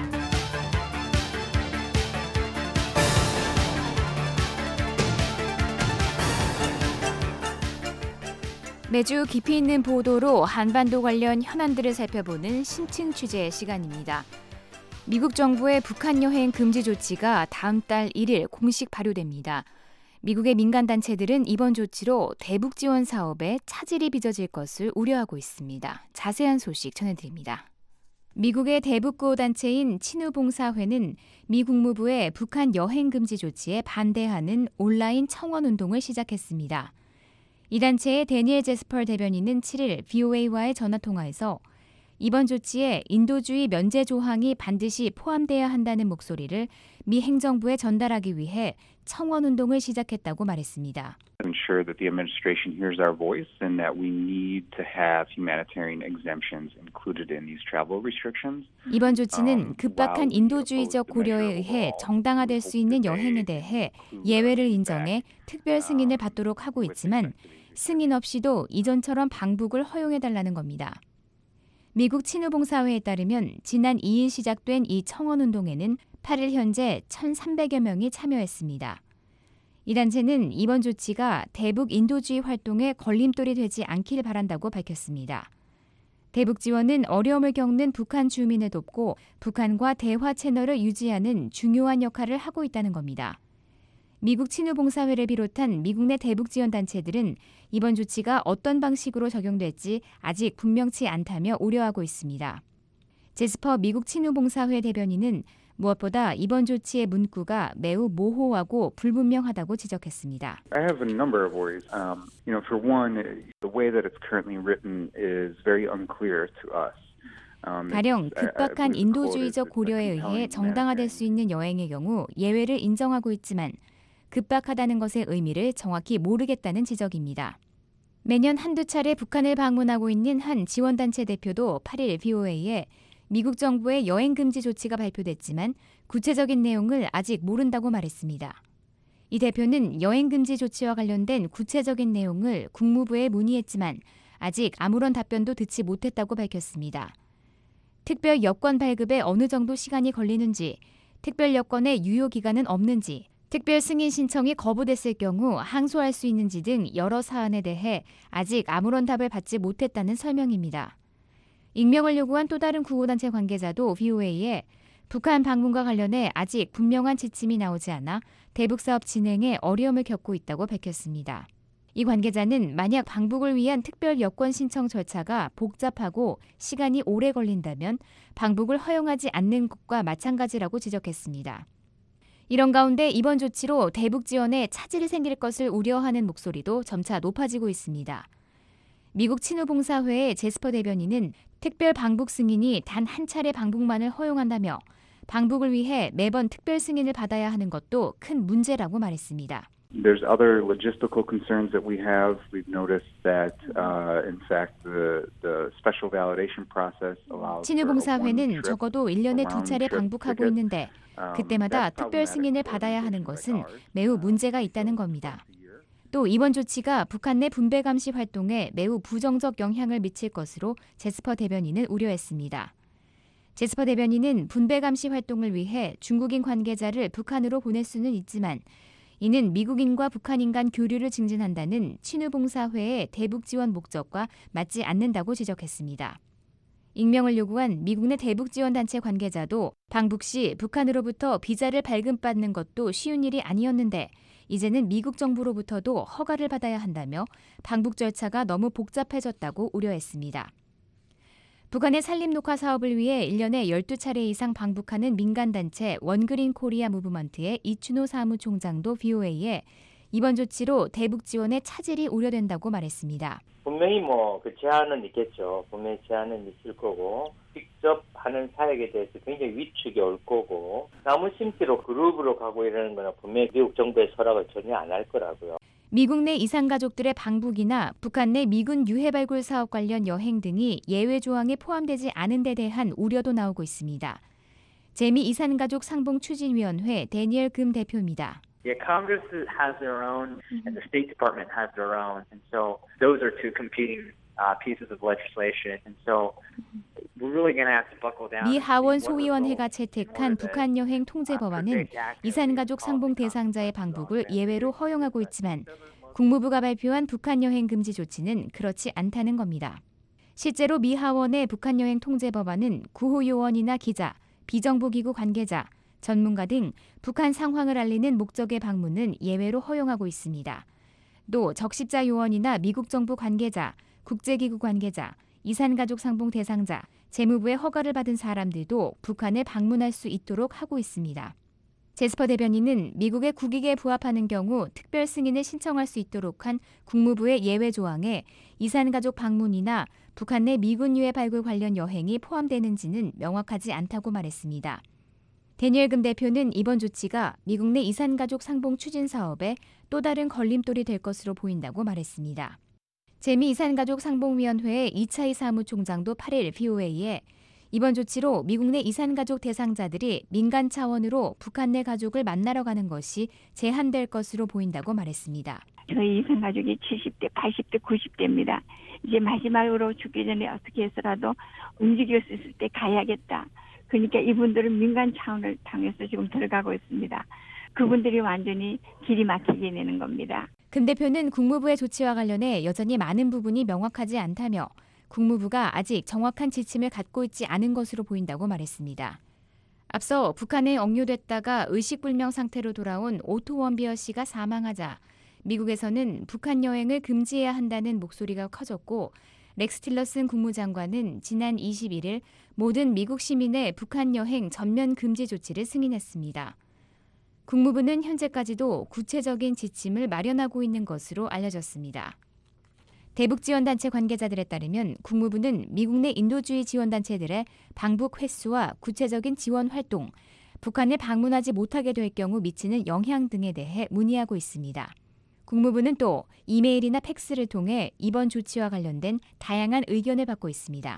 매주 깊이 있는 보도로 한반도 관련 현안들을 살펴보는 심층 취재 시간입니다. 미국 정부의 북한 여행 금지 조치가 다음 달 1일 공식 발효됩니다. 미국의 민간단체들은 이번 조치로 대북 지원 사업에 차질이 빚어질 것을 우려하고 있습니다. 자세한 소식 전해드립니다. 미국의 대북구호 단체인 친우봉사회는 미 국무부의 북한 여행 금지 조치에 반대하는 온라인 청원 운동을 시작했습니다. 이 단체의 데니엘 제스퍼 대변인은 7일 VOA와의 전화통화에서 이번 조치에 인도주의 면제 조항이 반드시 포함돼야 한다는 목소리를 미 행정부에 전달하기 위해 청원 운동을 시작했다고 말했습니다. Ensure that the administration hears our voice and that we need to have humanitarian exemptions included in these travel restrictions. 이번 조치는 급박한 인도주의적 고려에 의해 정당화될 수 있는 여행에 대해 예외를 인정해 특별 승인을 받도록 하고 있지만 승인 없이도 이전처럼 방북을 허용해달라는 겁니다. 미국 친우봉사회에 따르면 지난 2일 시작된 이 청원운동에는 8일 현재 1,300여 명이 참여했습니다. 이 단체는 이번 조치가 대북 인도주의 활동에 걸림돌이 되지 않길 바란다고 밝혔습니다. 대북 지원은 어려움을 겪는 북한 주민을 돕고 북한과 대화 채널을 유지하는 중요한 역할을 하고 있다는 겁니다. 미국 친우봉사회를 비롯한 미국 내 대북 지원 단체들은 이번 조치가 어떤 방식으로 적용될지 아직 분명치 않다며 우려하고 있습니다. 제스퍼 미국 친우봉사회 대변인은 무엇보다 이번 조치의 문구가 매우 모호하고 불분명하다고 지적했습니다. I have a number of worries. For one, the way that it's currently written is very unclear to us. 가령 급박한 인도주의적 고려에 의해 정당화될 수 있는 여행의 경우 예외를 인정하고 있지만 급박하다는 것의 의미를 정확히 모르겠다는 지적입니다. 매년 한두 차례 북한을 방문하고 있는 한 지원단체 대표도 8일 VOA에 미국 정부의 여행 금지 조치가 발표됐지만 구체적인 내용을 아직 모른다고 말했습니다. 이 대표는 여행 금지 조치와 관련된 구체적인 내용을 국무부에 문의했지만 아직 아무런 답변도 듣지 못했다고 밝혔습니다. 특별 여권 발급에 어느 정도 시간이 걸리는지, 특별 여권의 유효 기간은 없는지, 특별 승인 신청이 거부됐을 경우 항소할 수 있는지 등 여러 사안에 대해 아직 아무런 답을 받지 못했다는 설명입니다. 익명을 요구한 또 다른 구호단체 관계자도 VOA에 북한 방문과 관련해 아직 분명한 지침이 나오지 않아 대북사업 진행에 어려움을 겪고 있다고 밝혔습니다. 이 관계자는 만약 방북을 위한 특별 여권 신청 절차가 복잡하고 시간이 오래 걸린다면 방북을 허용하지 않는 것과 마찬가지라고 지적했습니다. 이런 가운데 이번 조치로 대북 지원에 차질이 생길 것을 우려하는 목소리도 점차 높아지고 있습니다. 미국 친우봉사회의 제스퍼 대변인은 특별 방북 승인이 단 한 차례 방북만을 허용한다며 방북을 위해 매번 특별 승인을 받아야 하는 것도 큰 문제라고 말했습니다. There's other logistical concerns that we have. We've noticed that, in fact, the special validation process allows. 친유봉사회는 적어도 1년에 2차례 방북하고 있는데 그때마다 특별 승인을 받아야 하는 것은 매우 문제가 있다는 겁니다. 또 이번 조치가 북한 내 분배 감시 활동에 매우 부정적 영향을 미칠 것으로 제스퍼 대변인은 우려했습니다. 제스퍼 대변인은 분배 감시 활동을 위해 중국인 관계자를 북한으로 보낼 수는 있지만 이는 미국인과 북한인 간 교류를 증진한다는 친유봉사회의 대북 지원 목적과 맞지 않는다고 지적했습니다. 익명을 요구한 미국 내 대북 지원 단체 관계자도 방북 시 북한으로부터 비자를 발급받는 것도 쉬운 일이 아니었는데 이제는 미국 정부로부터도 허가를 받아야 한다며 방북 절차가 너무 복잡해졌다고 우려했습니다. 북한의 산림녹화 사업을 위해 1년에 12차례 이상 방북하는 민간단체 원그린 코리아 무브먼트의 이춘호 사무총장도 VOA에 이번 조치로 대북 지원에 차질이 우려된다고 말했습니다. 분명히 그 제한은 있겠죠. 분명히 제한은 있을 거고 직접 하는 사역에 대해서 굉장히 위축이 올 거고 나무심기로 그룹으로 가고 이러는 거는 분명히 미국 정부의 허락을 전혀 안 할 거라고요. 미국 내 이산가족들의 방북이나 북한 내 미군 유해 발굴 사업 관련 여행 등이 예외 조항에 포함되지 않은 데 대한 우려도 나오고 있습니다. 재미 이산가족 상봉 추진위원회 데니얼 금 대표입니다. Yeah, Congress has their own, and the State Department has their own, and so those are two competing pieces of legislation, and so we're really going to have to buckle down. 미 하원 소위원회가 채택한 북한 여행 통제 법안은 이산가족 상봉 대상자의 방북을 예외로 허용하고 있지만 국무부가 발표한 북한 여행 금지 조치는 그렇지 않다는 겁니다. 실제로 미 하원의 북한 여행 통제 법안은 구호 요원이나 기자, 비정부기구 관계자, 전문가 등 북한 상황을 알리는 목적의 방문은 예외로 허용하고 있습니다. 또 적십자 요원이나 미국 정부 관계자, 국제기구 관계자, 이산가족 상봉 대상자, 재무부의 허가를 받은 사람들도 북한을 방문할 수 있도록 하고 있습니다. 제스퍼 대변인은 미국의 국익에 부합하는 경우 특별 승인을 신청할 수 있도록 한 국무부의 예외 조항에 이산가족 방문이나 북한 내 미군 유해 발굴 관련 여행이 포함되는지는 명확하지 않다고 말했습니다. 데니얼 금 대표는 이번 조치가 미국 내 이산가족 상봉 추진 사업에 또 다른 걸림돌이 될 것으로 보인다고 말했습니다. 재미 이산가족 상봉위원회의 이차희 사무총장도 8일 VOA에 이번 조치로 미국 내 이산가족 대상자들이 민간 차원으로 북한 내 가족을 만나러 가는 것이 제한될 것으로 보인다고 말했습니다. 저희 이산가족이 70대, 80대, 90대입니다. 이제 마지막으로 죽기 전에 어떻게 해서라도 움직일 수 있을 때 가야겠다. 그러니까 이분들은 민간 차원을 당해서 지금 들어가고 있습니다. 그분들이 완전히 길이 막히게 되는 겁니다. 금 대표는 국무부의 조치와 관련해 여전히 많은 부분이 명확하지 않다며 국무부가 아직 정확한 지침을 갖고 있지 않은 것으로 보인다고 말했습니다. 앞서 북한에 억류됐다가 의식불명 상태로 돌아온 오토 원비어 씨가 사망하자 미국에서는 북한 여행을 금지해야 한다는 목소리가 커졌고 렉스 틸러슨 국무장관은 지난 21일 모든 미국 시민의 북한 여행 전면 금지 조치를 승인했습니다. 국무부는 현재까지도 구체적인 지침을 마련하고 있는 것으로 알려졌습니다. 대북지원단체 관계자들에 따르면 국무부는 미국 내 인도주의 지원단체들의 방북 횟수와 구체적인 지원 활동, 북한을 방문하지 못하게 될 경우 미치는 영향 등에 대해 문의하고 있습니다. 국무부는 또 이메일이나 팩스를 통해 이번 조치와 관련된 다양한 의견을 받고 있습니다.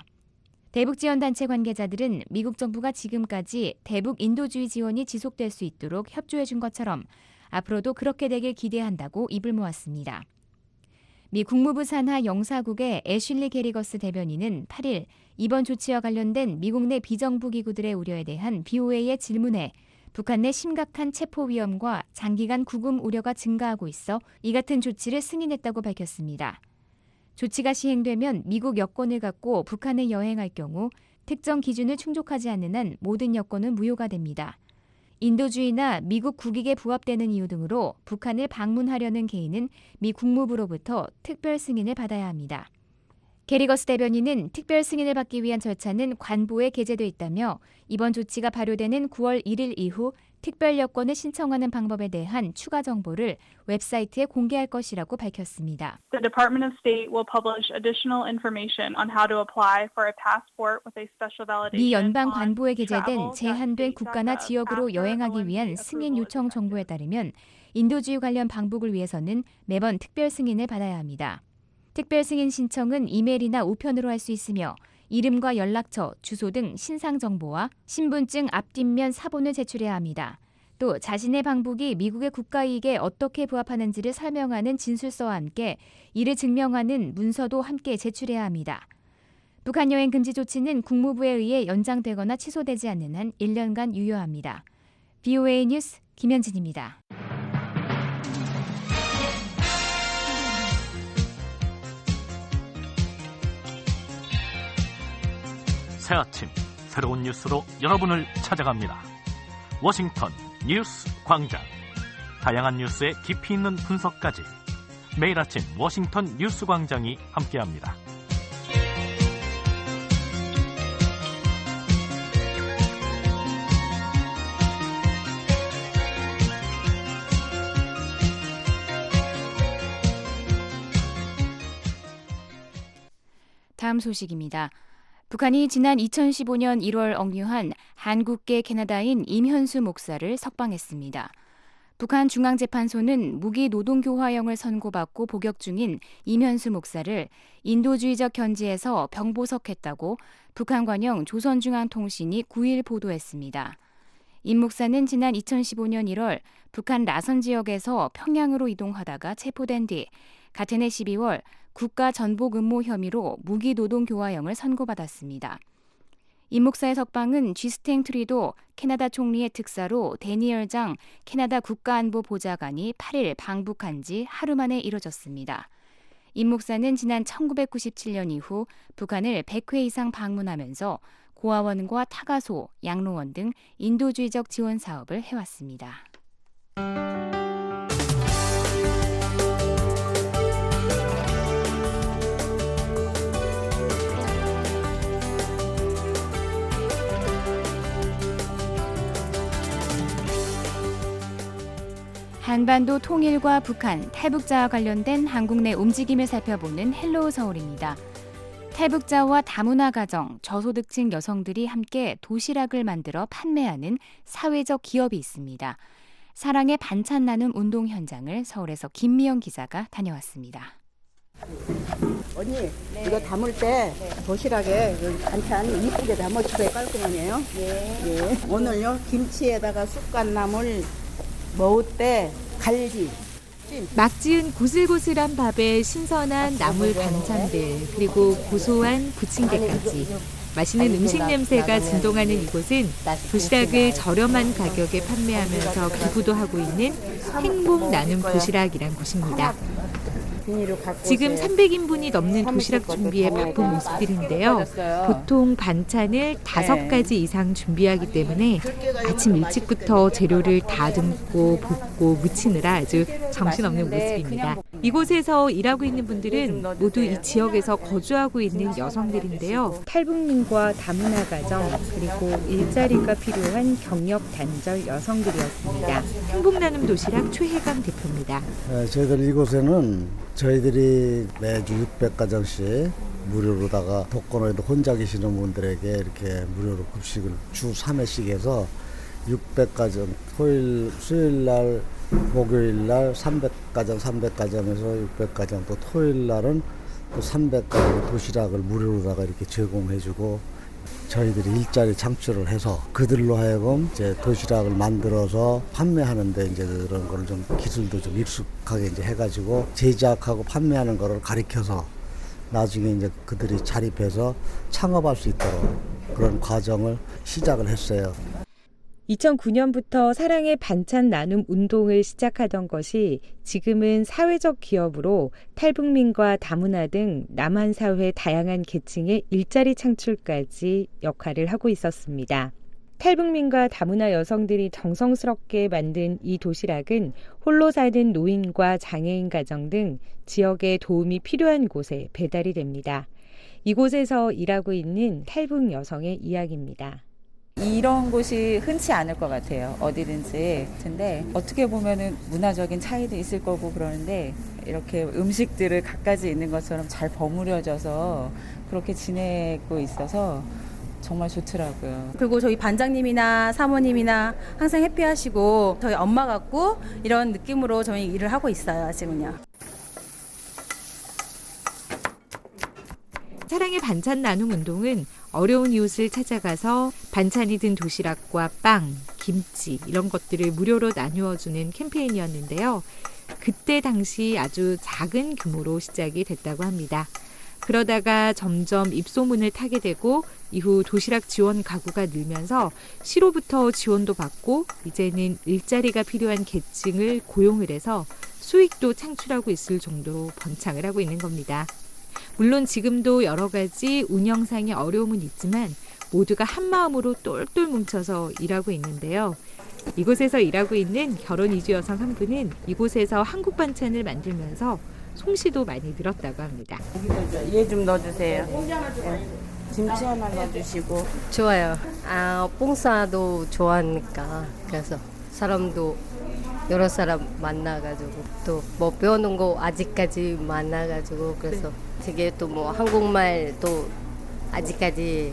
대북지원단체 관계자들은 미국 정부가 지금까지 대북 인도주의 지원이 지속될 수 있도록 협조해 준 것처럼 앞으로도 그렇게 되길 기대한다고 입을 모았습니다. 미 국무부 산하 영사국의 애슐리 게리거스 대변인은 8일 이번 조치와 관련된 미국 내 비정부 기구들의 우려에 대한 VOA의 질문에 북한 내 심각한 체포 위험과 장기간 구금 우려가 증가하고 있어 이 같은 조치를 승인했다고 밝혔습니다. 조치가 시행되면 미국 여권을 갖고 북한에 여행할 경우 특정 기준을 충족하지 않는 한 모든 여권은 무효가 됩니다. 인도주의나 미국 국익에 부합되는 이유 등으로 북한을 방문하려는 개인은 미 국무부로부터 특별 승인을 받아야 합니다. 게리거스 대변인은 특별 승인을 받기 위한 절차는 관보에 게재돼 있다며 이번 조치가 발효되는 9월 1일 이후 특별 여권을 신청하는 방법에 대한 추가 정보를 웹사이트에 공개할 것이라고 밝혔습니다. The Department of State will publish additional information on how to apply for a passport with a special validation. 미 연방 관보에 게재된 제한된 국가나 지역으로 여행하기 위한 승인 요청 정보에 따르면 인도주의 관련 방북을 위해서는 매번 특별 승인을 받아야 합니다. 특별 승인 신청은 이메일이나 우편으로 할 수 있으며 이름과 연락처, 주소 등 신상 정보와 신분증 앞뒷면 사본을 제출해야 합니다. 또 자신의 방북이 미국의 국가 이익에 어떻게 부합하는지를 설명하는 진술서와 함께 이를 증명하는 문서도 함께 제출해야 합니다. 북한 여행 금지 조치는 국무부에 의해 연장되거나 취소되지 않는 한 1년간 유효합니다. VOA 뉴스 김현진입니다. 새 아침 새로운 뉴스로 여러분을 찾아갑니다. 워싱턴 뉴스 광장. 다양한 뉴스의 깊이 있는 분석까지 매일 아침 워싱턴 뉴스 광장이 함께합니다. 다음 소식입니다. 북한이 지난 2015년 1월 억류한 한국계 캐나다인 임현수 목사를 석방했습니다. 북한 중앙재판소는 무기 노동교화형을 선고받고 복역 중인 임현수 목사를 인도주의적 견지에서 병보석했다고 북한 관영 조선중앙통신이 9일 보도했습니다. 임 목사는 지난 2015년 1월 북한 라선 지역에서 평양으로 이동하다가 체포된 뒤 같은 해 12월 국가전복 음모 혐의로 무기노동교화형을 선고받았습니다. 임 목사의 석방은 쥐스탱 트리도 캐나다 총리의 특사로 데니얼 장 캐나다 국가안보보좌관이 8일 방북한 지 하루 만에 이뤄졌습니다. 임 목사는 지난 1997년 이후 북한을 100회 이상 방문하면서 고아원과 타가소, 양로원 등 인도주의적 지원 사업을 해왔습니다. 한반도 통일과 북한, 탈북자와 관련된 한국 내 움직임을 살펴보는 헬로우 서울입니다. 탈북자와 다문화 가정, 저소득층 여성들이 함께 도시락을 만들어 판매하는 사회적 기업이 있습니다. 사랑의 반찬 나눔 운동 현장을 서울에서 김미영 기자가 다녀왔습니다. 언니, 이거 담을 때 도시락에 반찬 이쁘게 담아주세요. 깔끔하네요. 예. 오늘요, 김치에다가 쑥갓나물, 머우대, 갈비. 막 지은 고슬고슬한 밥에 신선한 나물 반찬들, 그리고 고소한 부침개까지 맛있는 음식 냄새가 진동하는 이곳은 도시락을 저렴한 가격에 판매하면서 기부도 하고 있는 행복 나눔 도시락이란 곳입니다. 지금 300인분이 넘는 도시락 준비에 바쁜 모습들인데요. 보통 반찬을 5가지 이상 준비하기 때문에 아침 일찍부터 재료를 다듬고 볶고 무치느라 아주 정신없는 모습입니다. 이곳에서 일하고 있는 분들은 모두 이 지역에서 거주하고 있는 여성들인데요. 탈북민과 다문화 가정 그리고 일자리가 필요한 경력 단절 여성들이었습니다. 행복나눔 도시락 최혜감 대표입니다. 저희들 이곳에는 저희들이 매주 600가정씩 무료로다가 독거노에도 혼자 계시는 분들에게 이렇게 무료로 급식을 주 3회씩 해서 600가정, 수요일날, 목요일날 300가정에서 600가정, 또 토요일날은 또 300가정 도시락을 무료로다가 이렇게 제공해주고 저희들이 일자리 창출을 해서 그들로 하여금 이제 도시락을 만들어서 판매하는데 이제 그런 거를 좀 기술도 좀 익숙하게 이제 해가지고 제작하고 판매하는 거를 가르쳐서 나중에 이제 그들이 자립해서 창업할 수 있도록 그런 과정을 시작을 했어요. 2009년부터 사랑의 반찬 나눔 운동을 시작하던 것이 지금은 사회적 기업으로 탈북민과 다문화 등 남한 사회 다양한 계층의 일자리 창출까지 역할을 하고 있었습니다. 탈북민과 다문화 여성들이 정성스럽게 만든 이 도시락은 홀로 사는 노인과 장애인 가정 등 지역에 도움이 필요한 곳에 배달이 됩니다. 이곳에서 일하고 있는 탈북 여성의 이야기입니다. 이런 곳이 흔치 않을 것 같아요. 어디든지. 근데 어떻게 보면은 문화적인 차이도 있을 거고 그러는데 이렇게 음식들을 갖가지 있는 것처럼 잘 버무려져서 그렇게 지내고 있어서 정말 좋더라고요. 그리고 저희 반장님이나 사모님이나 항상 해피하시고 저희 엄마 같고 이런 느낌으로 저희 일을 하고 있어요. 지금요. 사랑의 반찬 나눔 운동은 어려운 이웃을 찾아가서 반찬이 든 도시락과 빵, 김치 이런 것들을 무료로 나누어주는 캠페인이었는데요. 그때 당시 아주 작은 규모로 시작이 됐다고 합니다. 그러다가 점점 입소문을 타게 되고 이후 도시락 지원 가구가 늘면서 시로부터 지원도 받고 이제는 일자리가 필요한 계층을 고용을 해서 수익도 창출하고 있을 정도로 번창을 하고 있는 겁니다. 물론 지금도 여러 가지 운영상의 어려움은 있지만 모두가 한마음으로 똘똘 뭉쳐서 일하고 있는데요. 이곳에서 일하고 있는 결혼 이주 여성 한 분은 이곳에서 한국 반찬을 만들면서 솜씨도 많이 늘었다고 합니다. 얘 좀 넣어주세요. 네. 김치 하나 넣어주시고. 좋아요. 뽕사도 좋아하니까 그래서 사람도 여러 사람 만나가지고 또 뭐 배우는 거 아직까지 만나가지고 그래서 되게 또 뭐 한국말도 아직까지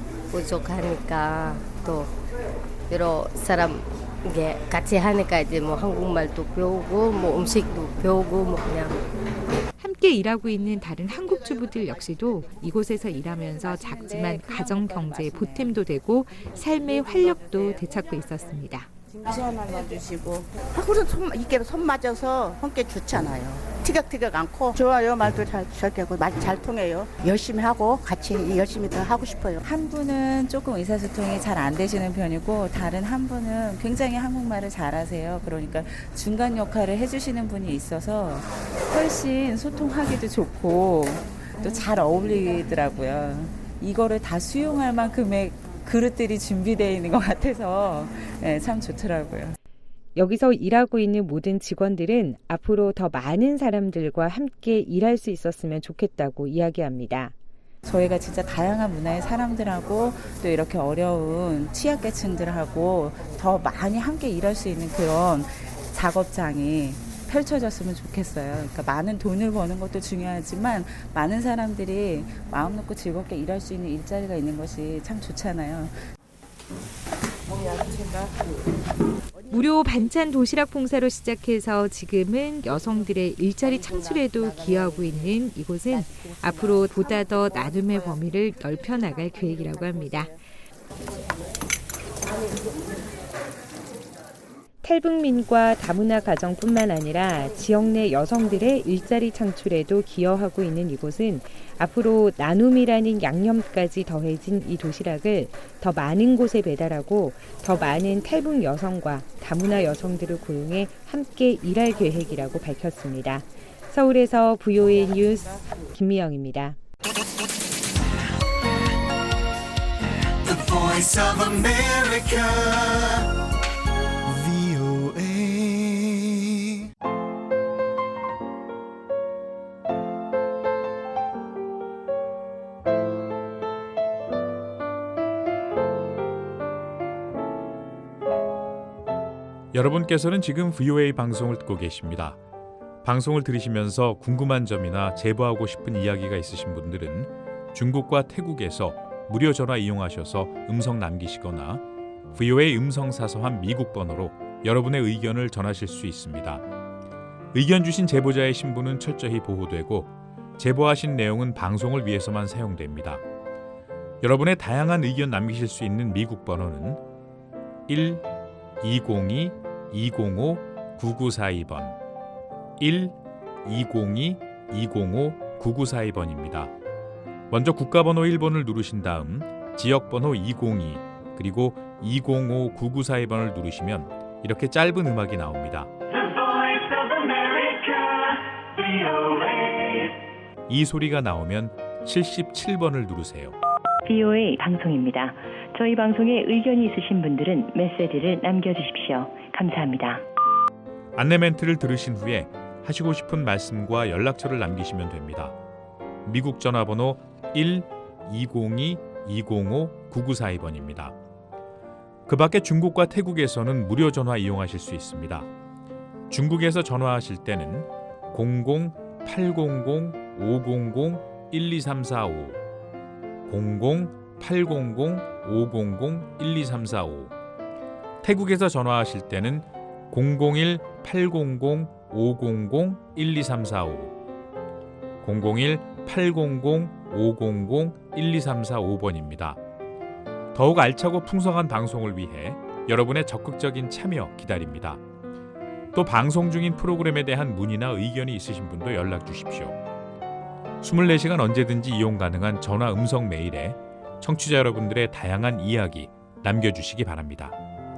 부족하니까 또 여러 사람 이게 같이 하니까 이제 뭐 한국말도 배우고 뭐 음식도 배우고 뭐 그냥 함께 일하고 있는 다른 한국 주부들 역시도 이곳에서 일하면서 작지만 가정 경제의 보탬도 되고 삶의 활력도 되찾고 있었습니다. 김치 하나 넣어주시고. 하고서 이게 손 맞아서 함께 좋잖아요. 티격태격 않고 좋아요. 말도 잘 되고 말 잘 통해요. 열심히 하고 같이 열심히 더 하고 싶어요. 한 분은 조금 의사소통이 잘 안 되시는 편이고 다른 한 분은 굉장히 한국말을 잘하세요. 그러니까 중간 역할을 해주시는 분이 있어서 훨씬 소통하기도 좋고 또 잘 어울리더라고요. 이거를 다 수용할 만큼의 그릇들이 준비되어 있는 것 같아서 참 좋더라고요. 여기서 일하고 있는 모든 직원들은 앞으로 더 많은 사람들과 함께 일할 수 있었으면 좋겠다고 이야기합니다. 저희가 진짜 다양한 문화의 사람들하고 또 이렇게 어려운 취약계층들하고 더 많이 함께 일할 수 있는 그런 작업장이 펼쳐졌으면 좋겠어요. 그러니까 많은 돈을 버는 것도 중요하지만 많은 사람들이 마음 놓고 즐겁게 일할 수 있는 일자리가 있는 것이 참 좋잖아요. 무료 반찬 도시락 봉사로 시작해서 지금은 여성들의 일자리 창출에도 기여하고 있는 이곳은 앞으로 보다 더 나눔의 범위를 넓혀나갈 계획이라고 합니다. 탈북민과 다문화 가정뿐만 아니라 지역 내 여성들의 일자리 창출에도 기여하고 있는 이곳은 앞으로 나눔이라는 양념까지 더해진 이 도시락을 더 많은 곳에 배달하고 더 많은 탈북 여성과 다문화 여성들을 고용해 함께 일할 계획이라고 밝혔습니다. 서울에서 VOA 뉴스 김미영입니다. The Voice of America. 여러분께서는 지금 VOA 방송을 듣고 계십니다. 방송을 들으시면서 궁금한 점이나 제보하고 싶은 이야기가 있으신 분들은 중국과 태국에서 무료 전화 이용하셔서 음성 남기시거나 VOA 음성사서함 미국 번호로 여러분의 의견을 전하실 수 있습니다. 의견 주신 제보자의 신분은 철저히 보호되고 제보하신 내용은 방송을 위해서만 사용됩니다. 여러분의 다양한 의견 남기실 수 있는 미국 번호는 1-202-205-9942번 1-202-205-9942번입니다. 먼저 국가번호 1번을 누르신 다음 지역번호 202 그리고 205-9942번을 누르시면 이렇게 짧은 음악이 나옵니다. 이 소리가 나오면 77번을 누르세요. VOA 방송입니다. 저희 방송에 의견이 있으신 분들은 메시지를 남겨주십시오. 감사합니다. 안내 멘트를 들으신 후에 하시고 싶은 말씀과 연락처를 남기시면 됩니다. 미국 전화번호 1-202-205-9942번입니다. 그 밖에 중국과 태국에서는 무료 전화 이용하실 수 있습니다. 중국에서 전화하실 때는 00-800-500-12345 00-800-500-12345 태국에서 전화하실 때는 001-800-500-12345 001-800-500-12345번입니다. 더욱 알차고 풍성한 방송을 위해 여러분의 적극적인 참여 기다립니다. 또 방송 중인 프로그램에 대한 문의나 의견이 있으신 분도 연락 주십시오. 24시간 언제든지 이용 가능한 전화 음성 메일에 청취자 여러분들의 다양한 이야기 남겨주시기 바랍니다.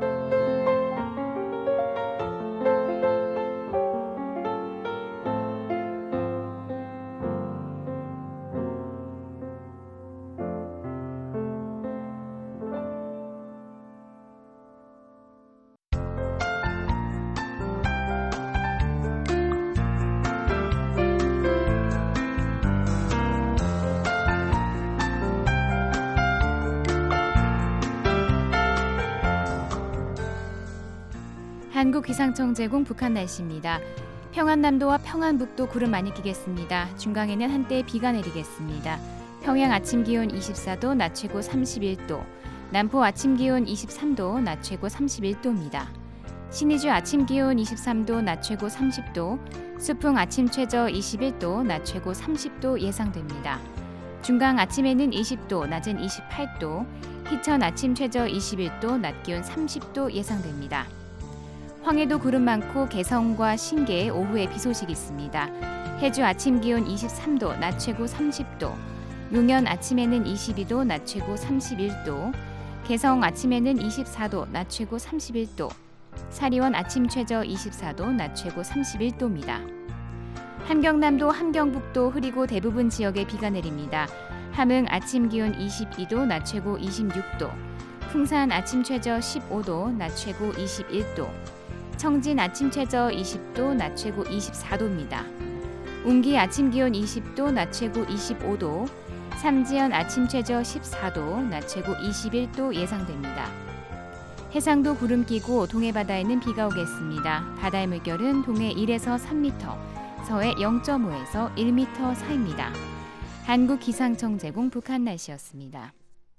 한국기상청 제공 북한 날씨입니다. 평안남도와 평안북도 구름 많이 끼겠습니다. 중강에는 한때 비가 내리겠습니다. 평양 아침 기온 24도, 낮 최고 31도. 남포 아침 기온 23도, 낮 최고 31도입니다. 신의주 아침 기온 23도, 낮 최고 30도. 수풍 아침 최저 21도, 낮 최고 30도 예상됩니다. 중강 아침에는 20도, 낮은 28도. 희천 아침 최저 21도, 낮 기온 30도 예상됩니다. 황해도 구름 많고 개성과 신계 오후에 비 소식 있습니다. 해주 아침 기온 23도, 낮 최고 30도. 용연 아침에는 22도, 낮 최고 31도. 개성 아침에는 24도, 낮 최고 31도. 사리원 아침 최저 24도, 낮 최고 31도입니다. 함경남도, 함경북도 흐리고 대부분 지역에 비가 내립니다. 함흥 아침 기온 22도, 낮 최고 26도. 풍산 아침 최저 15도, 낮 최고 21도. 청진 아침 최저 20도, 낮 최고 24도입니다. 운기 아침 기온 20도, 낮 최고 25도. 삼지연 아침 최저 14도, 낮 최고 21도 예상됩니다. 해상도 구름 끼고 동해 바다에는 비가 오겠습니다. 바다의 물결은 동해 1에서 3m, 서해 0.5에서 1m 사이입니다. 한국기상청 제공 북한 날씨였습니다.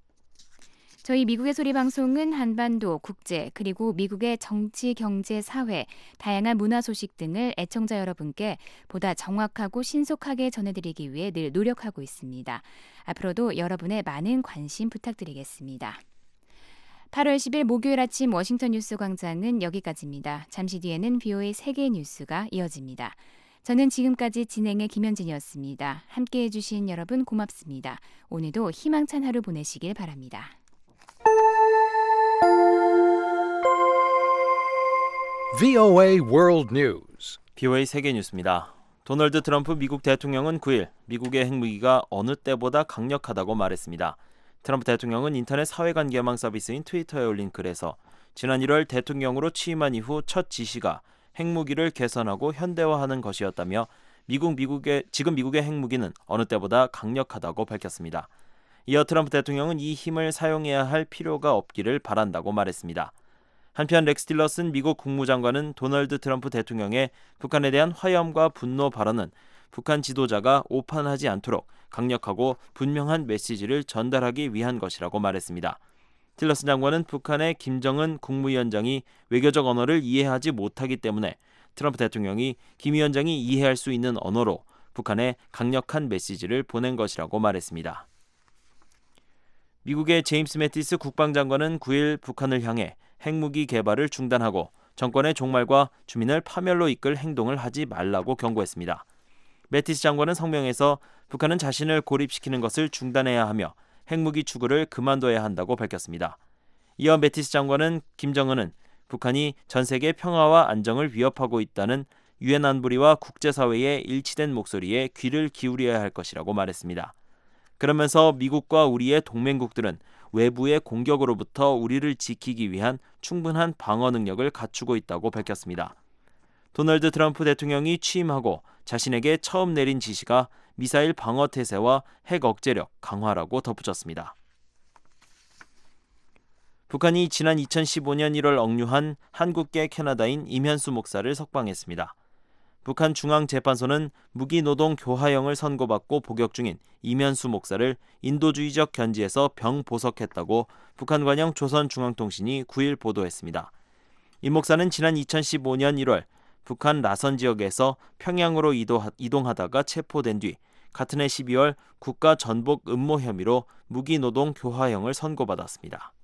저희 미국의 소리 방송은 한반도, 국제, 그리고 미국의 정치, 경제, 사회, 다양한 문화 소식 등을 애청자 여러분께 보다 정확하고 신속하게 전해드리기 위해 늘 노력하고 있습니다. 앞으로도 여러분의 많은 관심 부탁드리겠습니다. 8월 10일 목요일 아침 워싱턴 뉴스 광장은 여기까지입니다. 잠시 뒤에는 VOA 세계 뉴스가 이어집니다. 저는 지금까지 진행의 김현진이었습니다. 함께해 주신 여러분 고맙습니다. 오늘도 희망찬 하루 보내시길 바랍니다. VOA World News. VOA 세계 뉴스입니다. 도널드 트럼프 미국 대통령은 9일 미국의 핵무기가 어느 때보다 강력하다고 말했습니다. 트럼프 대통령은 인터넷 사회간 개망 서비스인 트위터에 올린 글에서 지난 1월 대통령으로 취임한 이후 첫 지시가 핵무기를 개선하고 현대화하는 것이었다며 지금 미국의 핵무기는 어느 때보다 강력하다고 밝혔습니다. 이어 트럼프 대통령은 이 힘을 사용해야 할 필요가 없기를 바란다고 말했습니다. 한편 렉스 틸러슨 미국 국무장관은 도널드 트럼프 대통령의 북한에 대한 화염과 분노 발언은 북한 지도자가 오판하지 않도록 강력하고 분명한 메시지를 전달하기 위한 것이라고 말했습니다. 틸러슨 장관은 북한의 김정은 국무위원장이 외교적 언어를 이해하지 못하기 때문에 트럼프 대통령이 김 위원장이 이해할 수 있는 언어로 북한에 강력한 메시지를 보낸 것이라고 말했습니다. 미국의 제임스 매티스 국방장관은 9일 북한을 향해 핵무기 개발을 중단하고 정권의 종말과 주민을 파멸로 이끌 행동을 하지 말라고 경고했습니다. 매티스 장관은 성명에서 북한은 자신을 고립시키는 것을 중단해야 하며 핵무기 추구를 그만둬야 한다고 밝혔습니다. 이어 매티스 장관은 김정은은 북한이 전 세계 평화와 안정을 위협하고 있다는 유엔 안보리와 국제사회의 일치된 목소리에 귀를 기울여야 할 것이라고 말했습니다. 그러면서 미국과 우리의 동맹국들은 외부의 공격으로부터 우리를 지키기 위한 충분한 방어 능력을 갖추고 있다고 밝혔습니다. 도널드 트럼프 대통령이 취임하고 자신에게 처음 내린 지시가 미사일 방어 태세와 핵 억제력 강화라고 덧붙였습니다. 북한이 지난 2015년 1월 억류한 한국계 캐나다인 임현수 목사를 석방했습니다. 북한 중앙재판소는 무기노동 교화형을 선고받고 복역 중인 임현수 목사를 인도주의적 견지에서 병보석했다고 북한 관영 조선중앙통신이 9일 보도했습니다. 이 목사는 지난 2015년 1월 북한 라선 지역에서 평양으로 이동하다가 체포된 뒤 같은 해 12월 국가 전복 음모 혐의로 무기노동 교화형을 선고받았습니다.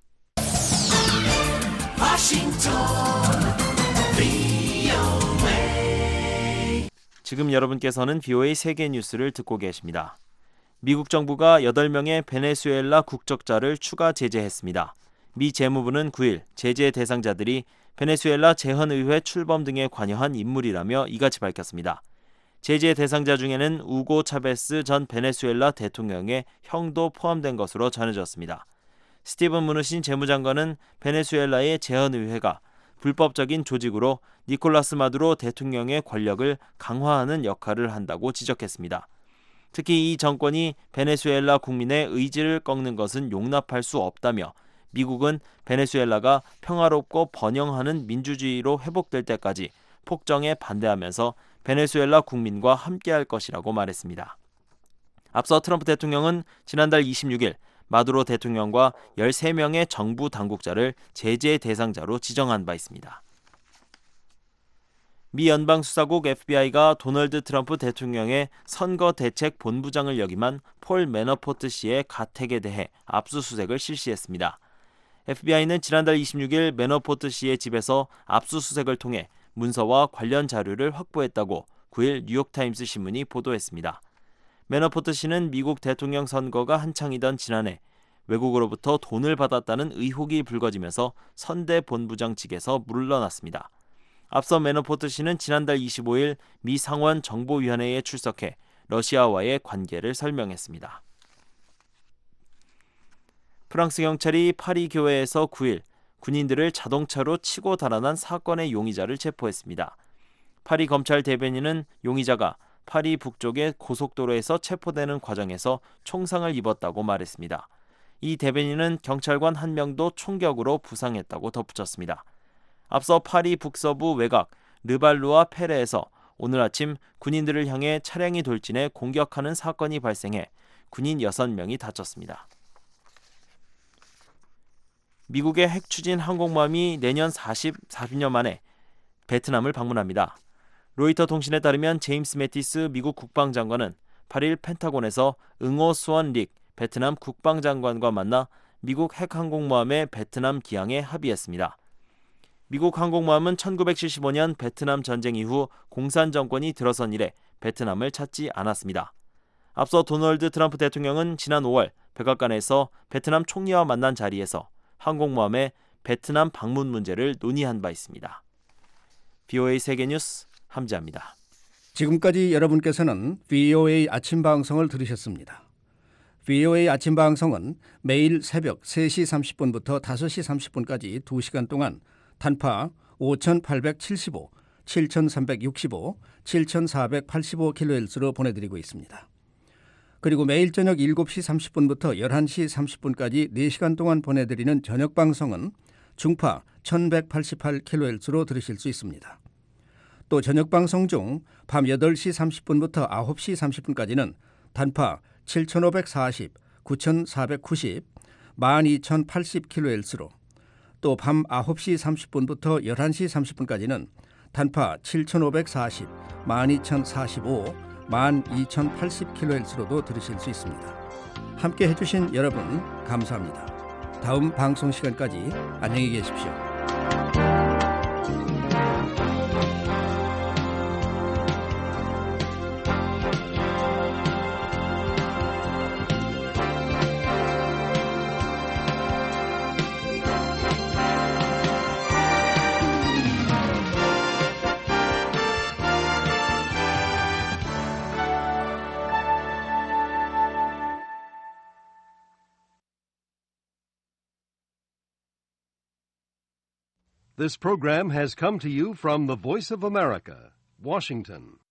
지금 여러분께서는 VOA 세계 뉴스를 듣고 계십니다. 미국 정부가 8명의 베네수엘라 국적자를 추가 제재했습니다. 미 재무부는 9일 제재 대상자들이 베네수엘라 재헌의회 출범 등에 관여한 인물이라며 이같이 밝혔습니다. 제재 대상자 중에는 우고 차베스 전 베네수엘라 대통령의 형도 포함된 것으로 전해졌습니다. 스티븐 무누신 재무장관은 베네수엘라의 재헌의회가 불법적인 조직으로 니콜라스 마두로 대통령의 권력을 강화하는 역할을 한다고 지적했습니다. 특히 이 정권이 베네수엘라 국민의 의지를 꺾는 것은 용납할 수 없다며 미국은 베네수엘라가 평화롭고 번영하는 민주주의로 회복될 때까지 폭정에 반대하면서 베네수엘라 국민과 함께할 것이라고 말했습니다. 앞서 트럼프 대통령은 지난달 26일 마두로 대통령과 13명의 정부 당국자를 제재 대상자로 지정한 바 있습니다. 미 연방수사국 FBI가 도널드 트럼프 대통령의 선거대책본부장을 역임한 폴 매너포트 씨의 가택에 대해 압수수색을 실시했습니다. FBI는 지난달 26일 매너포트 씨의 집에서 압수수색을 통해 문서와 관련 자료를 확보했다고 9일 뉴욕타임스 신문이 보도했습니다. 매너포트 씨는 미국 대통령 선거가 한창이던 지난해 외국으로부터 돈을 받았다는 의혹이 불거지면서 선대 본부장직에서 물러났습니다. 앞서 매너포트 씨는 지난달 25일 미 상원 정보위원회에 출석해 러시아와의 관계를 설명했습니다. 프랑스 경찰이 파리 교외에서 9일 군인들을 자동차로 치고 달아난 사건의 용의자를 체포했습니다. 파리 검찰 대변인은 용의자가 파리 북쪽의 고속도로에서 체포되는 과정에서 총상을 입었다고 말했습니다. 이 대변인은 경찰관 1명도 총격으로 부상했다고 덧붙였습니다. 앞서 파리 북서부 외곽 르발루아 페레에서 오늘 아침 군인들을 향해 차량이 돌진해 공격하는 사건이 발생해 군인 6명이 다쳤습니다. 미국의 핵추진 항공모함이 내년 40년 만에 베트남을 방문합니다. 로이터 통신에 따르면 제임스 매티스 미국 국방장관은 8일 펜타곤에서 응호 수원 릭 베트남 국방장관과 만나 미국 핵항공모함의 베트남 기항에 합의했습니다. 미국 항공모함은 1975년 베트남 전쟁 이후 공산 정권이 들어선 이래 베트남을 찾지 않았습니다. 앞서 도널드 트럼프 대통령은 지난 5월 백악관에서 베트남 총리와 만난 자리에서 항공모함의 베트남 방문 문제를 논의한 바 있습니다. VOA 세계뉴스 함지아입니다. 지금까지 여러분께서는 VOA 아침 방송을 들으셨습니다. VOA 아침 방송은 매일 새벽 3시 30분부터 5시 30분까지 2시간 동안 단파 5,875, 7,365, 7,485kHz로 보내드리고 있습니다. 그리고 매일 저녁 7시 30분부터 11시 30분까지 4시간 동안 보내드리는 저녁 방송은 중파 1188kHz로 들으실 수 있습니다. 또 저녁 방송 중 밤 8시 30분부터 9시 30분까지는 단파 7540, 9490, 12080kHz로 또 밤 9시 30분부터 11시 30분까지는 단파 7540, 12045, 12080kHz로도 들으실 수 있습니다. 함께 해주신 여러분 감사합니다. 다음 방송 시간까지 안녕히 계십시오. This program has come to you from the Voice of America, Washington.